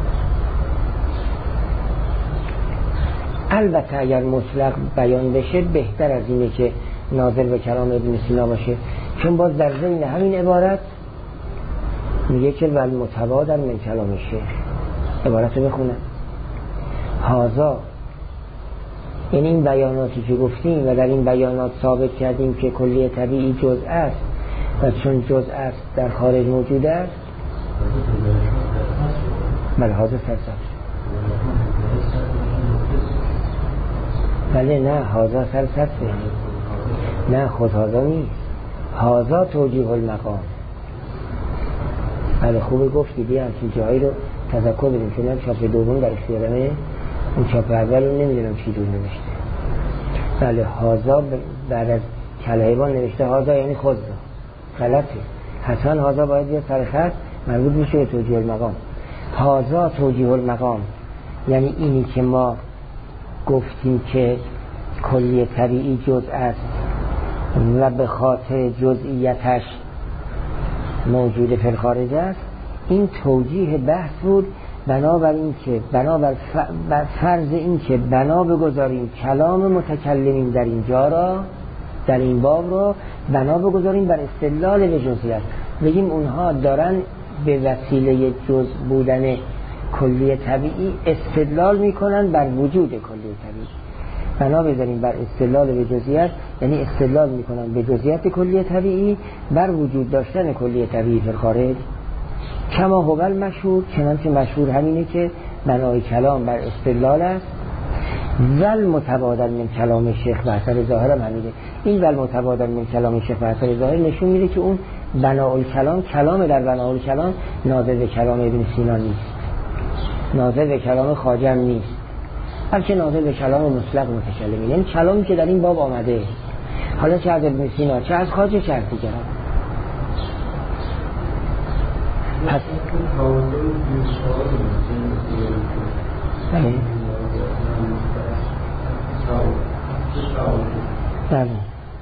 البته اگر مطلق بیان بشه بهتر از اینه که ناظر به کلام ابن سینا باشه، چون باز در ضمن همین عبارت میگه که ول متبادر من کلام شیخ. عبارت رو بخونم: هازا، یعنی این بیاناتی که گفتیم و در این بیانات ثابت کردیم که کلیه طبیعی جزء است و چون جزء است در خارج موجود است بله هازا سرسبز. بله نه هازا سرسبزه، نه خود هازا نیست، هازا توجیه المقام. بله خوبه گفتی، بیا همچین جایی رو تذکر بدیم، چون هم چاپ دوم در اختیارمه، اون چاپ اول رو نمیدونم چی دور نوشته. بله هازا بعد از کلهیبان نوشته هازا یعنی خود رو، غلطه. حسن هازا باید بیاد سر خط مربوط میشه به توجیه المقام. هازا توجیه المقام یعنی اینی که ما گفتیم که کلیه طبیعی جزء است و به خاطر جزئیتش موجود فی الخارج است. این توجیه بحث بود، بنابر فرض این که بنا بگذاریم کلام متکلمین در اینجا را، در این باب را بنا بگذاریم بر استدلال به جزئیات. بگیم اونها دارن به وسیله جزء بودن کلیه طبیعی استدلال میکنن بر وجود کلیه طبیعی. بنا بذاریم بر استدلال به جزئیات، یعنی استدلال میکنن به جزئیات کلیه طبیعی بر وجود داشتن کلیه طبیعی فی الخارج. کما هو المشهور، چنانچه مشهور همینه که بنای کلام بر استدلال است. ول متبادل من کلام شیخ و اثر ظاهر هم همینه. این ول متبادل من کلام شیخ و اثر ظاهر نشون میده که اون بنای کلام، کلام در بنای کلام ناظر به کلام ابن سینا نیست، ناظر به کلام خواجه نیست، بلکه ناظر به کلام مطلق متکلمین، یعنی کلامی که در این باب آمده، حالا چه از ابن سینا، چه از خواجه، چه از دیگران. پس بله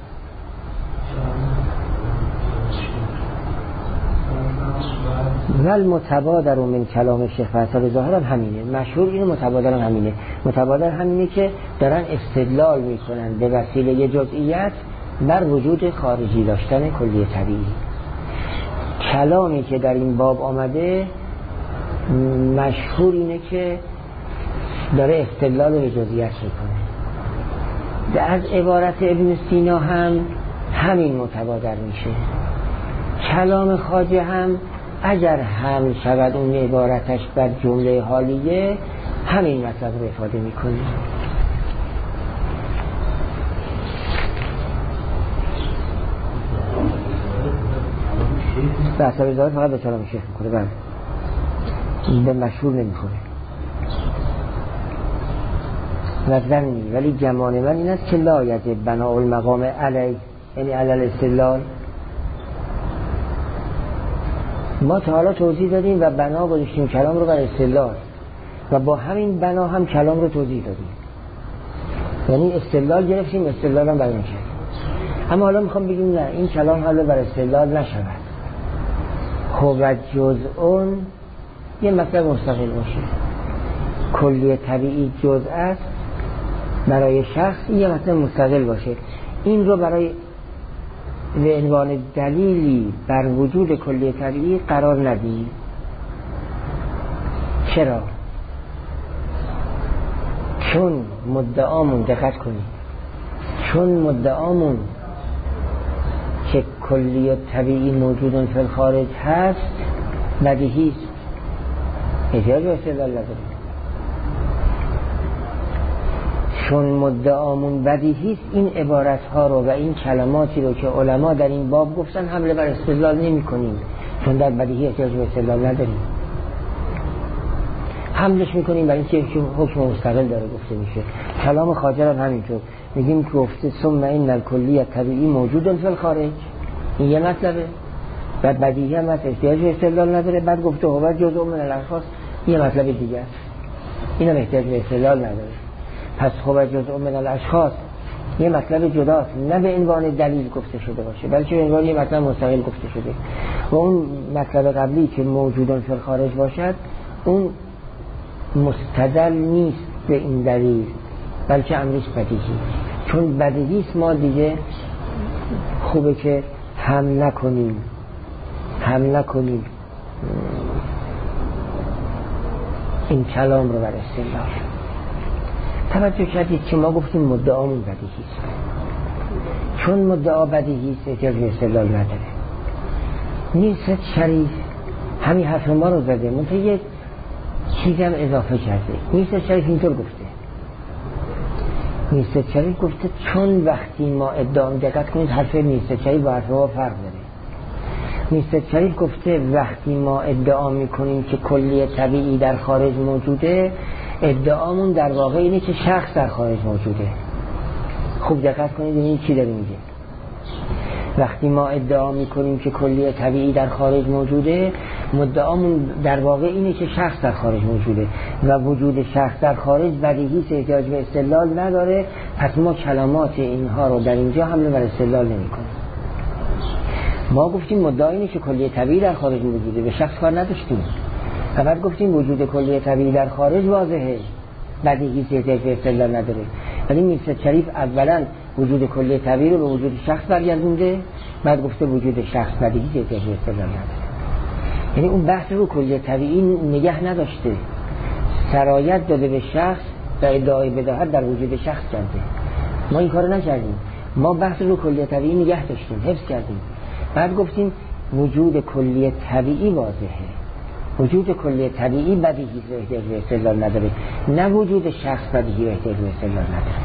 ول متبادر من کلام شیخ و اثر ظاهر هم همینه، مشهور اینه، متبادر هم همینه. متبادر همینه که دارن استدلال میکنن به وسیله جزئیات بر وجود خارجی داشتن کلیه طبیعی. کلامی که در این باب آمده مشهور اینه که داره استدلال به جزئیات میکنه. از عبارت ابن سینا هم همین متبادر میشه. کلام خواجه هم اگر هم شود اون عبارتش بر جمله حالیه، همین مطلب رو افاده میکنه. به اثر ظاهر فقط به کلام شیخ میکنه، بله به مشهور نمیخوره. و ظنی، ولی گمان من این است که لا یجب بناء المقام علی، یعنی علی الاستدلال. ما تا حالا توضیح دادیم و بنا گذاشتیم کلام رو بر استدلال و با همین بنا هم کلام رو توضیح دادیم، یعنی استدلال گرفتیم، استدلال هم بیان کردیم. اما حالا میخوام بگیم نه، این کلام حالا بر استدلال نشود. خب جزءون یه مطلب مستقل باشه، کلیه طبیعی جزء است برای شخص، یه مطلب مستقل باشه. این رو برای به عنوان دلیلی بر وجود کلیه طبیعی قرار ندید. چرا؟ چون مدعامون، دقت کنید، چون مدعامون که کلیه طبیعی موجودن فی الخارج هست بدیهی است، احتیاج به استدلال نداره. چون مدعامون بدیهی است، این عبارت ها رو و این کلماتی رو که علما در این باب گفتن حمله بر استدلال نمی کنیم، چون در بدیهی احتیاج به استدلال نداریم، حملش میکنیم برای اینکه حکم مستقل داره گفته میشه. کلام خواجه هم همینطور میگیم که گفته ثم ان الکلیه طبیعی موجود فی الخارج، این یه مطلبه. بعد بدیهی هم احتیاج به استدلال نداره، بعد گفته هو جزء من الاشخاص، یه مطلب دیگه است، اینم احتیاج به استدلال نداره. پس هو جزء من الاشخاص یه مطلب جداست، نه به عنوان دلیل گفته شده باشه، بلکه به عنوان یه مطلب مستقل گفته شده. و اون مطلب قبلی که موجودن فی الخارج باشد، اون مستدل نیست به این دلیل، بلکه امرش بدیهی. چون بدیهی است، ما دیگه خوبه که هم نکنیم این کلام رو بر استدلال. توجه کردید که ما گفتیم مدعامون بدیهی است، چون مدعا بدیهی است احتیاج به استدلال نداره. نیست شریف همین حرف ما رو زده، منطقه یک چیزی هم اضافه کرده. میرزا شریف اینطور گفته، میرزا شریف گفته چون وقتی ما ادعا، دقت کنید حرف میرزا شریف با حرف ما فرق داره. میرزا شریف گفته وقتی ما ادعا میکنیم که کلیه طبیعی در خارج موجوده، ادعامون در واقع اینه که شخص در خارج موجوده. خوب دقت کنید این چی داره میگه. وقتی ما ادعا میکنیم که کلیه طبیعی در خارج موجوده، مدعامون در واقع اینه که شخص در خارج موجوده و وجود شخص در خارج بدیهی احتیاج به استدلال نداره. پس ما کلمات اینها رو در اینجا حمله بر استدلال نمی کنیم. ما گفتیم مدعا اینه که کلیه طبیعی در خارج موجوده، به شخص کار نداشتیم. فقط گفتیم وجود کلیه طبیعی در خارج واضحه، بدیهی احتیاج به استدلال نداره. ولی میرزا شریف اولا وجود کلیه طبیعی رو به وجود شخص برگردونده، بعد گفته وجود شخص بدیهی احتیاج به استدلال نداره. یعنی اون بحث رو کلیه طبیعی نگه نداشته، سرایت داده به شخص و ادعای بداهت در وجود شخص کرده. ما این کارو نکردیم. ما بحث رو کلیه طبیعی نگه داشتیم، حفظ کردیم. بعد گفتیم وجود کلیه طبیعی واضحه، وجود کلیه طبیعی بدیهی احتیاج به استدلال نداره، نه وجود شخص بدیهی احتیاج به استدلال نداره.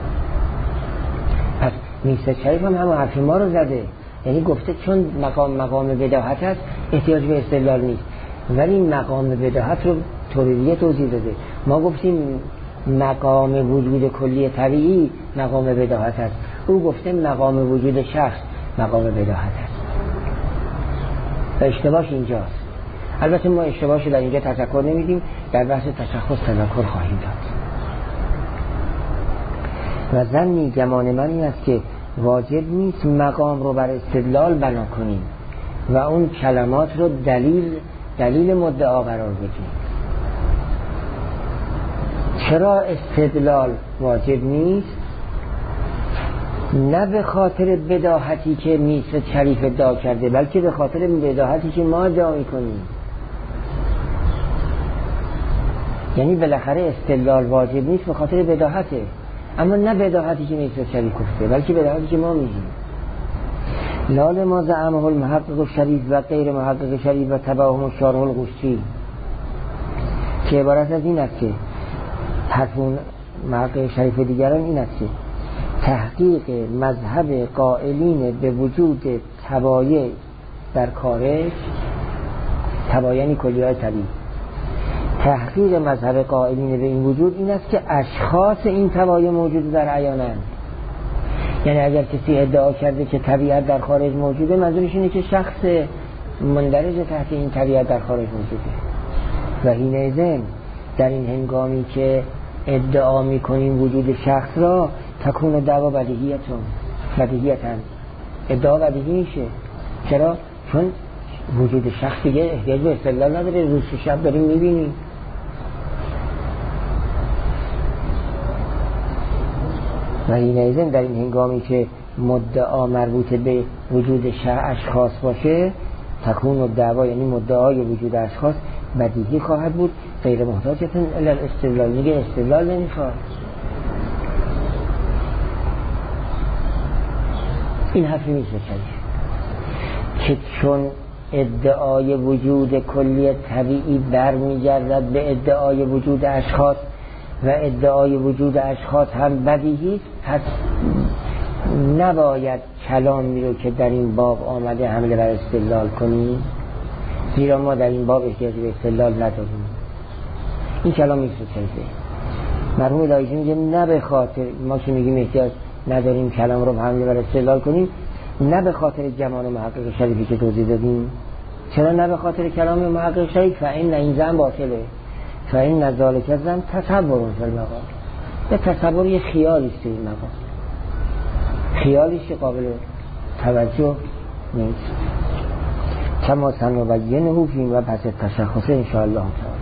پس میرزا شریف هم همون حرف ما رو زده، یعنی گفته چون مقام بداهت هست احتیاج به استدلال نیست، ولی مقام بداهت رو طوریه توضیح داده. ما گفتیم مقام وجود کلی طبیعی مقام بداهت هست، او گفته مقام وجود شخص مقام بداهت هست و اشتباهش اینجاست. البته ما اشتباهش در اینجا تذکر نمیدیم، در بحث تشخص تذکر خواهیم داد. و ظنی گمان من این است که واجب نیست مقام رو بر استدلال بنا کنیم و اون کلمات رو دلیل مدعا قرار بدیم. چرا استدلال واجب نیست؟ نه به خاطر بداهتی که میرزا شریف ادعا کرده، بلکه به خاطر بداهتی که ما ادعا میکنیم. یعنی بالاخره استدلال واجب نیست به خاطر بداهته، اما نه بداهتی که میرزا شریف گفته، بلکه بداهتی که ما میگیم. لال ما زعمه المحقق شریف و غیر محقق شریف و تبعهم الشارح القشتی، که عبارت از این است که حرف اون محقق شریف دیگران این است که تحقیق مذهب قائلین به وجود تبایع در خارج، تبایع یعنی کلیه‌های طبیعی، تحقیق مذهب قائلین به این وجود این است که اشخاص این تبایع موجود در عیانند. یعنی اگر کسی ادعا کرده که طبیعت در خارج موجوده، منظورش اینه که شخص مندرج تحت این طبیعت در خارج موجوده. و حینئذ در این هنگامی که ادعا میکنیم وجود شخص را، تکون دعوا بدیهیتن، ادعا بدیهی میشه. چرا؟ چون وجود شخص دیگه احتیاج به استدلال نداره، روز شب داریم میبینیم. و حینئذ در این هنگامی که مدعا مربوط به وجود اشخاص باشه، تکون و دعوا یعنی مدعای وجود اشخاص بدیهی خواهد بود، غیر محتاجتن الی الاستدلال. میگه استدلال نمیخواد. این حرفی نیست که چون ادعای وجود کلی طبیعی برمیگردد به ادعای وجود اشخاص و ادعای وجود اشخاص هم بدیهی، پس نباید کلامی رو که در این باب آمده حمله بر استدلال کنیم، زیرا ما در این باب احتیاج به استدلال نداریم. این کلام نیست شریفه. مرحوم لایجی میگه نه به خاطر ما که میگیم احتیاج نداریم کلام رو حمله بر استدلال کنیم، نه به خاطر جمال محقق شریفی که توضیح دادیم. چرا نه به خاطر کلام محقق شریف؟ فإن این زن باطله، فإن ذلک زن تصور فی المقام. به تصور یه خیالی است، این مقام خیالیش قابل توجه نیست. کما سنبینه فی و پس تشخصه انشاءالله تعالی.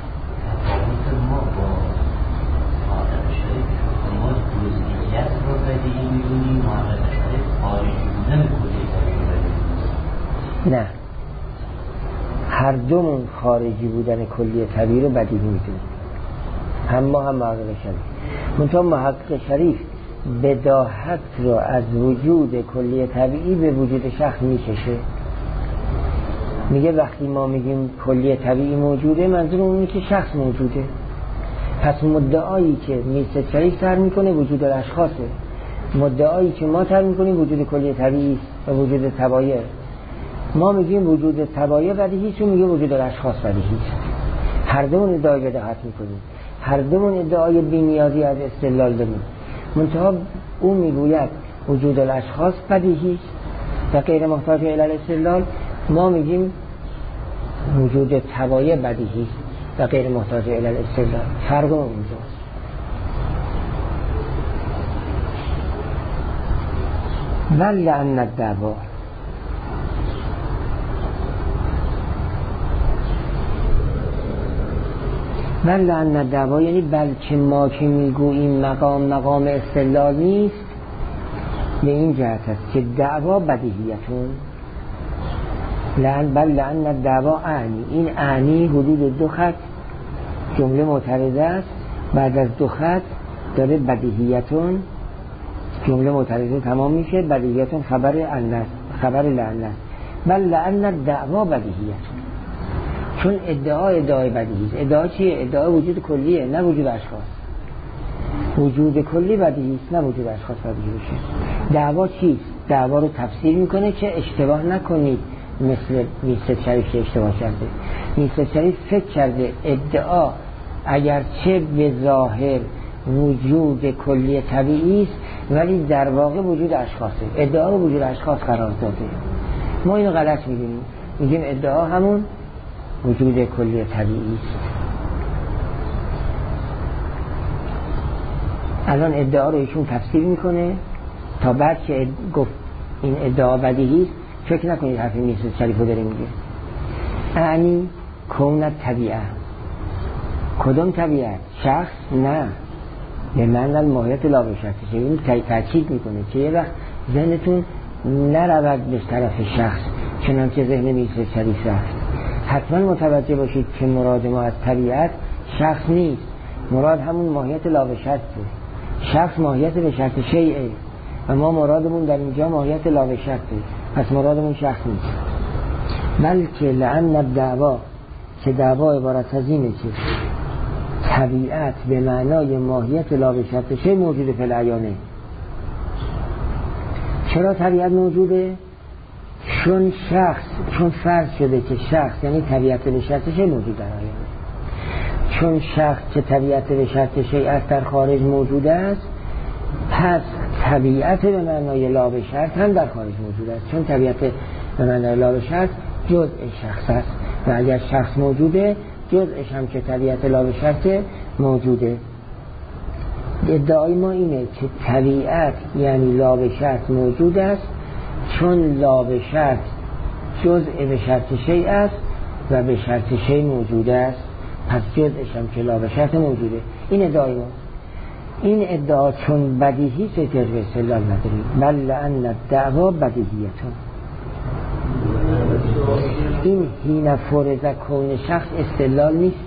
نه، هر دومون خارجی بودن کلی طبیعی رو بدیهی میدونیم، هم ما هم محقق شریف. منتها محقق شریف بداهت رو از وجود کلی طبیعی به وجود شخص میکشه. میگه وقتی ما میگیم کلیه طبیعی موجوده منظور اونه که شخص موجوده. پس مدعایی که میرزا شریف طرح میکنه وجود الاشخاصه، مدعایی که ما طرح میکنیم وجود کلیه طبیعی است و وجود تبایع. ما میگیم وجود تبایع بدیهی است و میگه وجود الاشخاص بدیهی است. هر دومون ادعای بداهت میکنیم، هر دومون ادعای بی‌نیازی از استدلال داریم. منتها او میگوید وجود الاشخاص بدیهی است و غیر محتاج الی الاستدلال، ما میگیم وجود تبایع بدیهی است و غیر محتاج الی الاستدلال. فرق اونجاست. ولعن الدعوا، ولعن الدعوا یعنی بلکه ما که میگوییم مقام استدلال نیست، به این جهت است که دعوا بدیهیتون. بل لعن الدعوا اعنی، این اعنی حدود 2 خط جمله معترضه است، بعد از 2 خط داره بدیهیتون، جمله معترضه تمام میشه، بدیهیتون خبر لعن است. بل لعن الدعوا بدیهیتون، چون ادعای بدیهی است. ادعا چیه؟ ادعا وجود کلیه نه وجود اشخاص. وجود کلی بدیهی است نه وجود اشخاص بدیهی باشه. دعوا چیست؟ دعوا رو تفسیر میکنه که اشتباه نکنید، مثل میرزا شریف که اشتباه کرده. میرزا شریف فکر کرده ادعا اگرچه به ظاهر وجود کلی طبیعی است ولی در واقع وجود اشخاصه. ادعا رو وجود اشخاص قرار داده. ما اینو غلط میگیم، میگیم ادعا همون وجود کلی طبیعی است. الان ادعا رو ایشون تفسیر میکنه تا بعد که گفت این ادعا بدیهی است فکر نکنید حرف میرزا شریف رو داره میگه. یعنی کون طبیعه، کدوم طبیعت؟ شخص؟ نه، به معنی الماهیت لا به شرطش. این تاکید میکنه که یه وقت ذهنتون نرود به طرف شخص چنانچه ذهن میرزا شریف رفت. حتما متوجه باشید که مراد ما از طبیعت شخص نیست، مراد همون ماهیت لا به شرطه. شخص ماهیت به شرط شیئه و ما مرادمون در اینجا ماهیت لا به شرطه، پس مرادمون شخص نیست. بلکه لعن الدعوا، که دعوا عبارت از اینه که طبیعت به معنای ماهیت لا به شرط شیء موجوده فی العیانه. چرا طبیعت موجوده؟ چون فرض شده که شخص یعنی طبیعت به شرط شیء موجود در عیانه. چون شخص که طبیعت به شرط شیء است در خارج موجود است، پس طبیعت به معنای لا به شرط هم در خارج موجود است. چون طبیعت به معنای لا به شرط جزء شخص است و اگر شخص موجوده جزءش هم که طبیعت لا به شرط موجوده. ادعای ما اینه که طبیعت یعنی لا به شرط موجود است، چون لا به شرط جزء به شرط شیء است و به شرط شیء موجود است، پس جزءش هم که لا به شرط موجوده. این ادعای ما. این ادعا چون بدیهی است احتیاج به استدلال نداریم. بل لعن الدعوا بدیهیتون. این حین فرض کون شخص استدلال نیست،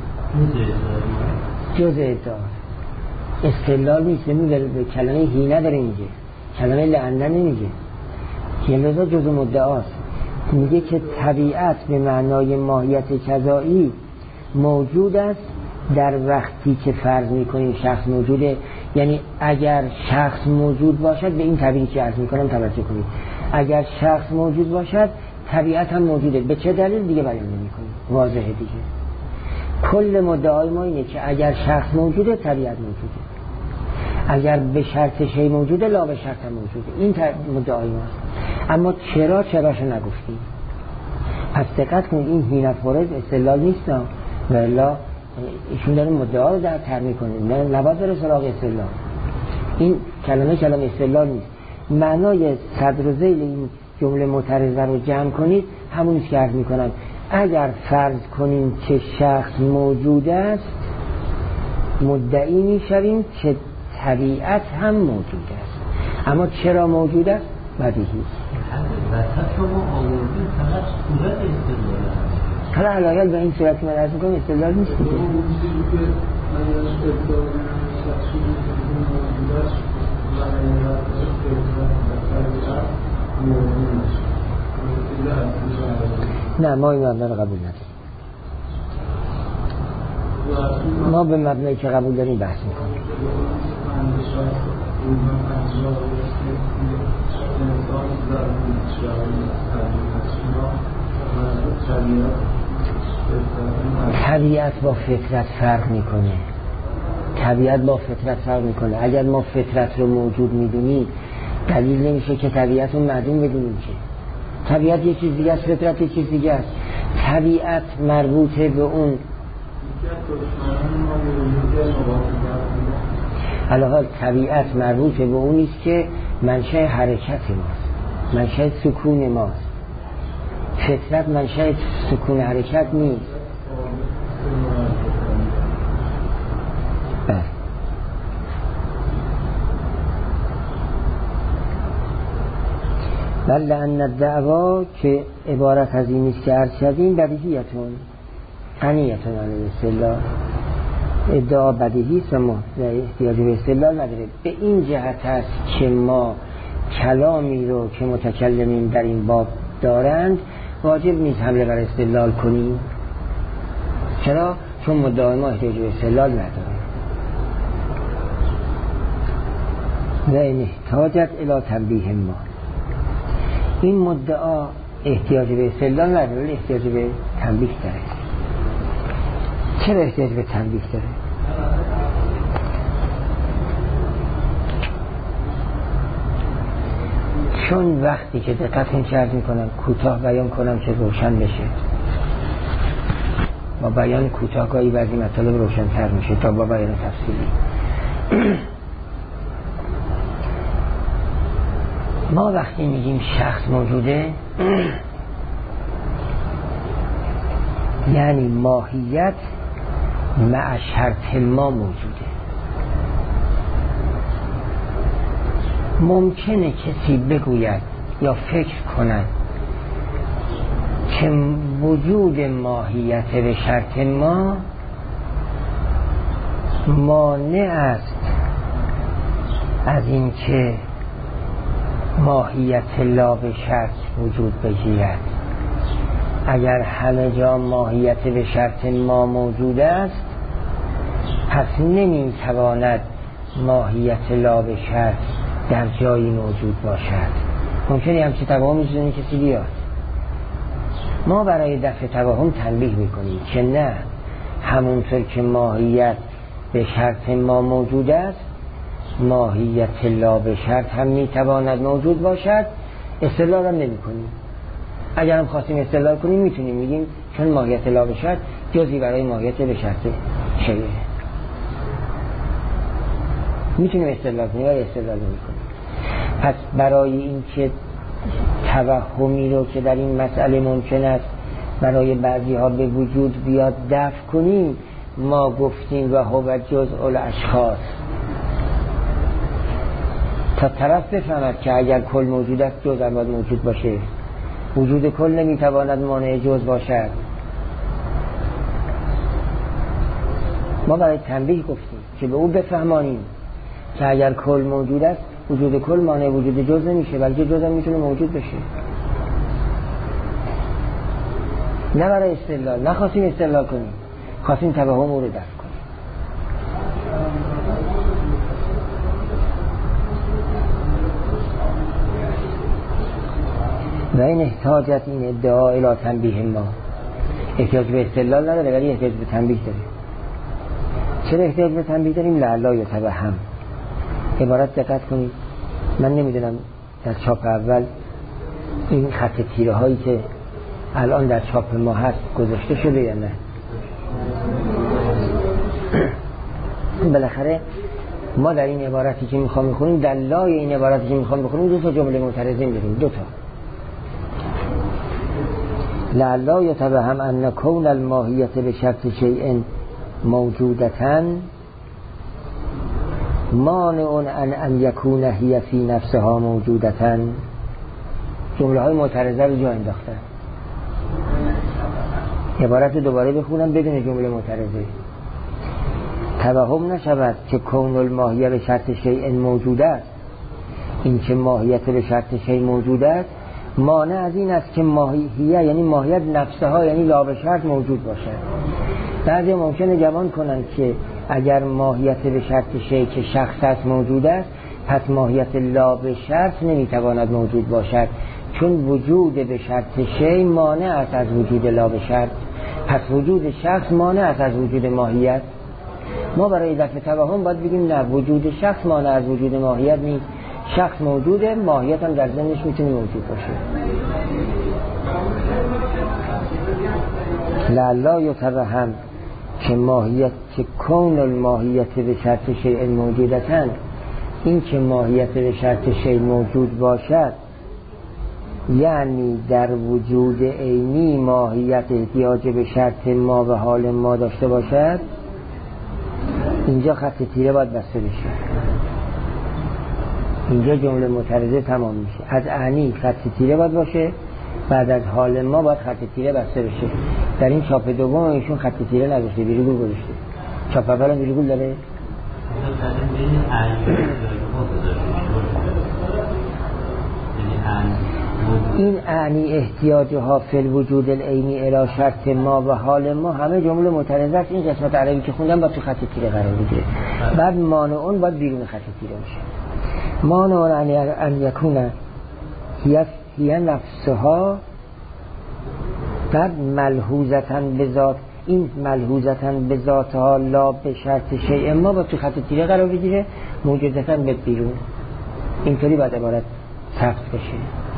جزء ادعا استدلال نیست. نمیگه به کلمه حینه داره میگه، کلمه لعنه نمیگه، که لذا جزء مدعاست. میگه که طبیعت به معنای ماهیت کذایی موجود است در وقتی که فرض میکنیم شخص موجوده. یعنی اگر شخص موجود باشد، به این تعبیری که عرض میکنم توجه کنید، اگر شخص موجود باشد طبیعت هم موجوده. به چه دلیل دیگه بیان نمی‌کنیم، واضحه دیگه. کل مدعای ما اینه که اگر شخص موجوده طبیعت موجوده، اگر به شرط شیء موجوده لا به شرط موجوده. این مدعای ماست. اما چراشو نگفتیم. پس دقت کنید، این حین فرض استدلال نیست و الا ایشون داره مدعا رو در طرح میکنه، نه نباید بره سراغ استدلال. این کلمه استدلال نیست. معنای صدر و ذیل این جمله معترضه رو جمع کنید همونیست که عرض میکنم. اگر فرض کنیم که شخص موجود است، مدعی میشویم که طبیعت هم موجود است. اما چرا موجود است؟ بدیهی است. حالا علایل به این صورت که من عرض میکنم استدلال نیست دیگه. نه، ما این مبنا رو قبول نداریم. ما به مبنایی که قبول داریم بحث میکنیم. طبیعت با فطرت فرق میکنه. طبیعت با فطرت فرق میکنه. اگر ما فطرت رو موجود میدونیم دلیل نمیشه که طبیعت رو معدوم بدونیم. که طبیعت یه چیز دیگه است، فطرت یه چیز دیگه است. طبیعت مربوطه به اون علاوه طبیعت مربوطه به اونیست که منشأ حرکت ماست، منشأ سکون ماست. فطرت منشأ سکون حرکت نیست. بل لأن الدعوا که عبارت از این نیست که عرض کردیم بدیهیتون غنیتون عن الاستدلال. ادعا بدیهی است و احتیاج به استدلال نداره. به این جهت است که ما کلامی رو که متکلمین در این باب دارند واجب نیست حمله بر استدلال کنیم. چرا؟ چون مدعای ما احتیاج به استدلال نداره. و این احتاجت الی تنبیه ما، این مدعا احتیاج به استدلال نداره، احتیاج به تنبیه داره. چرا احتیاج به تنبیه داره؟ چون وقتی که دقت کرد میکنم کوتاه بیان کنم که روشن بشه، با بیان کوتاهگاهی بعضی مطالب روشن‌تر میشه تا با بیان تفصیلی. ما وقتی میگیم شخص موجوده یعنی ماهیت مع شرط ما موجوده. ممکنه کسی بگوید یا فکر کند که وجود ماهیت به شرط ما مانع است از این که ماهیت لا به شرط وجود بگیرد. اگر همه جا ماهیت به شرط ما موجود است پس نمیتواند ماهیت لا به شرط در جایی موجود باشد. ممکنه همچه توهم میزنی کسی بیاد. ما برای دفع توهم تنبیه میکنیم که نه، همونطور که ماهیت به شرط ما موجود است ماهیت لا به شرط هم میتواند موجود باشد. استدلال هم نمی کنیم. اگر هم خواستیم استدلال کنیم میتونیم میگیم چون ماهیت لا به شرط جزئی برای ماهیت به شرط شیعه میتونیم استدلال کنیم ولی استدلال نمی کنیم. پس برای این که توهمی رو که در این مسئله ممکن است برای بعضی ها به وجود بیاد دفع کنیم ما گفتیم و هو جزء الاشخاص تا طرف بفهمد که اگر کل موجود است جزء باید موجود باشه. وجود کل نمیتواند مانع جزء باشد. ما برای تنبیه گفتیم که به او بفهمانیم که اگر کل موجود است وجود کل مانع وجود جزء نمیشه بلکه جزء میتونه موجود بشه. نه برای استدلال، نخواستیم استدلال کنیم، خواستیم توهم او رو دفع کنیم. و این احتاجت این ادعا الی تنبیه ما احتیاج به استدلال نداره ولی احتیاج به تنبیه داره. چرا احتیاج به تنبیه داریم؟ لعلا یتوهم. عبارت دقت کنید. من نمیدونم در چاپ اول این خط تیره هایی که الان در چاپ ما هست گذاشته شده یا نه. بالاخره ما در این عبارتی که میخوام بخونیم در لای این عبارتی که میخوام بخونیم دو تا جمله معترضین داریم. دو تا لعلا یتوهم ان کون الماهیت به شرط شیء موجودتاً مانع ان یکون هی فی نفسها موجودتاً. جمله های معترضه رو جا انداختن. عبارت رو دوباره بخونم بدون جمله معترضه. توهم نشود که کون الماهیه به شرط شیء موجود است. این که ماهیت به شرط شیء موجود است مانع از این است که ماهیه یعنی ماهیت نفسها یعنی لا به شرط موجود باشد. بعضی ممکنه گمان کنند که اگر ماهیت به شرط شیء که شخص است موجود است، پس ماهیت لا به شرط نمیتواند موجود باشد، چون وجود به شرط شیء مانع است از وجود لا به شرط، پس وجود شخص مانع است از وجود ماهیت. ما برای دفع توهم باید بگیم نه، وجود شخص مانع از وجود ماهیت نیست، شخص موجوده، ماهیت هم در ذهنش میتونه موجود باشه. لعلا یتوهم که ماهیت که کون الماهیت به شرط شیء موجودتن، این که ماهیت به شرط شیء موجود باشد یعنی در وجود عینی ماهیت احتیاج به شرط ما به حال ما داشته باشد، اینجا خط تیره باید بسته بشه. اینجا جمله معترضه تمام میشه. از اعنی خط تیره باید باشه، بعد از حال ما باید خط تیره بسته بشه. در این چاپ دوم ایشون خط تیره نداشته، ویرگول گذاشته. چاپ اول هم ویرگول داره. این اعنی احتیاجها فی الوجود العینی الی شرط ما و حال ما همه جمله معترضه است. این قسمت عربی که خوندم باید تو خط تیره قرار بگیره. بعد مانعون باید بیرون خط تیره باشه. مانعون ان یکون هی نفسها، بعد ملحوظتن به ذات، این ملحوظتن به ذاتها لا به شرط شیء ما باید تو خط تیره قرار بگیره، موجودتن به بیرون. اینطوری باید عبارت ثبت بشه.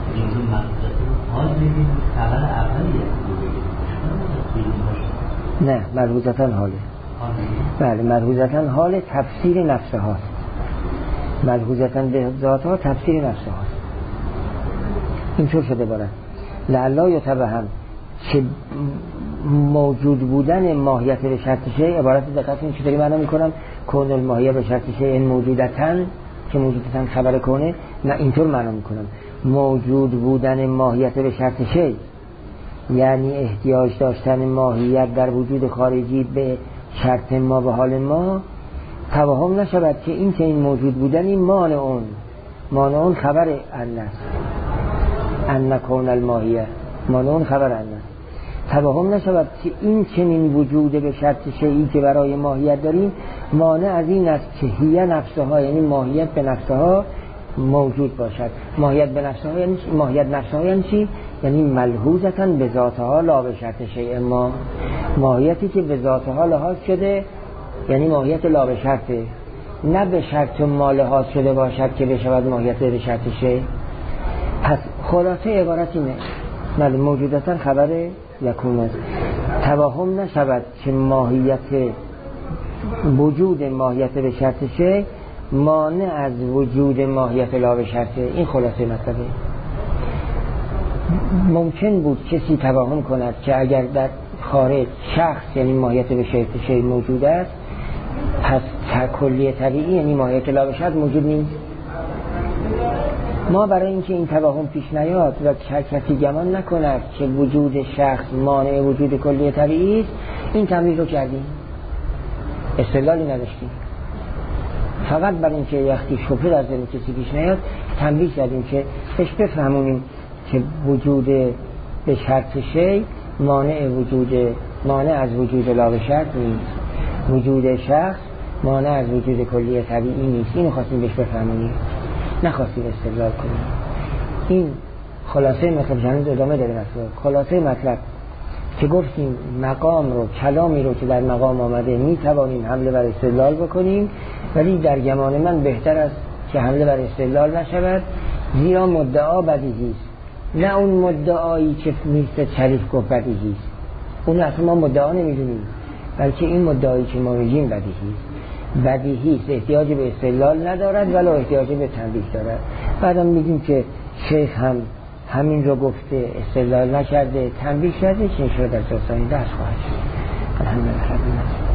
نه، ملحوظتن حاله. بله، ملحوظتن حال تفسیر نفسه هاست. ملحوظتن به ذاتها تفسیر نفسه هاست. اینطور شده باره. لعلا یتوهم که موجود بودن ماهیت به شرط شیء، عبارت دقت این چطوری معنا میکنم؟ کون الماهیه به شرط شیء موجودتن، که موجودتن خبر کنه، نه اینطور معنا میکنم موجود بودن ماهیت به شرط شیء یعنی احتیاج داشتن ماهیت در وجود خارجی به شرط ما و حال ما، توهم نشود که این که این موجود بودن این مانعون خبر ان است، ان کون الماهیه مانعون خبر ان است. توهم نشود که این چنین وجود به شرط شیئی که برای ماهیت داریم مانع از این است که هی نفسها یعنی ماهیت به نفسها موجود باشد. ماهیت به نفسها یعنی ماهیت نفسها یعنی چی؟ یعنی ملحوظتن به ذاتها لا به شرط شیء ما، ماهیتی که به ذاتها لحاظ شده یعنی ماهیت لا به شرطه، نه به شرط ما لحاظ شده باشد که بشود ماهیت به شرط شیء. پس خلاصه عبارت اینه، موجودتن خبر یکون است. توهم نشود که ماهیت وجود ماهیت به شرط شیء مانع از وجود ماهیت لا به شرطه. این خلاصه مطلبه. ممکن بود کسی توهم کند که اگر در خارج شخص یعنی ماهیت به شرط شیء موجود است، پس کلیه طبیعی یعنی ماهیت لا به شرط موجود نیست. ما برای اینکه این توهم پیش نیاد و کسی گمان نکند که وجود شخص مانع وجود کلیه طبیعی است، این تمریز رو کردیم، استدلالی نداشتیم. فقط برای اینکه وقتی شبهه در ذهن کسی پیش نیاد تنبیه کردیم که بهش بفهمونیم که وجود به شرط شیء مانع از وجود لا به شرط نیست، وجود شخص مانع از وجود کلیه طبیعی نیست. اینو خواستیم بهش بفهمونیم، نخواستیم استدلال کنیم. این خلاصه مطلب. جنید ادامه داره مطلب. خلاصه مطلب که گفتیم مقام رو، کلامی رو که در مقام آمده میتوانیم حمله بر استدلال بکنیم، ولی در گمان من بهتر است که حمله بر استدلال نشود، زیرا مدعا بدیهی است، نه اون مدعایی که نیست شریف گفت بدیهی است. اون اصلا ما مدعا نمیدونیم، بلکه این مدعایی که ما میگیم بدیهی است، احتیاج به استدلال ندارد ولی احتیاج به تنبیه دارد. بعدم میگیم که شیخ هم همین رو گفته، استدلال نکرده، تنبیه کرده، که این شده در جلسه دست خواهد شد. الحمدلله.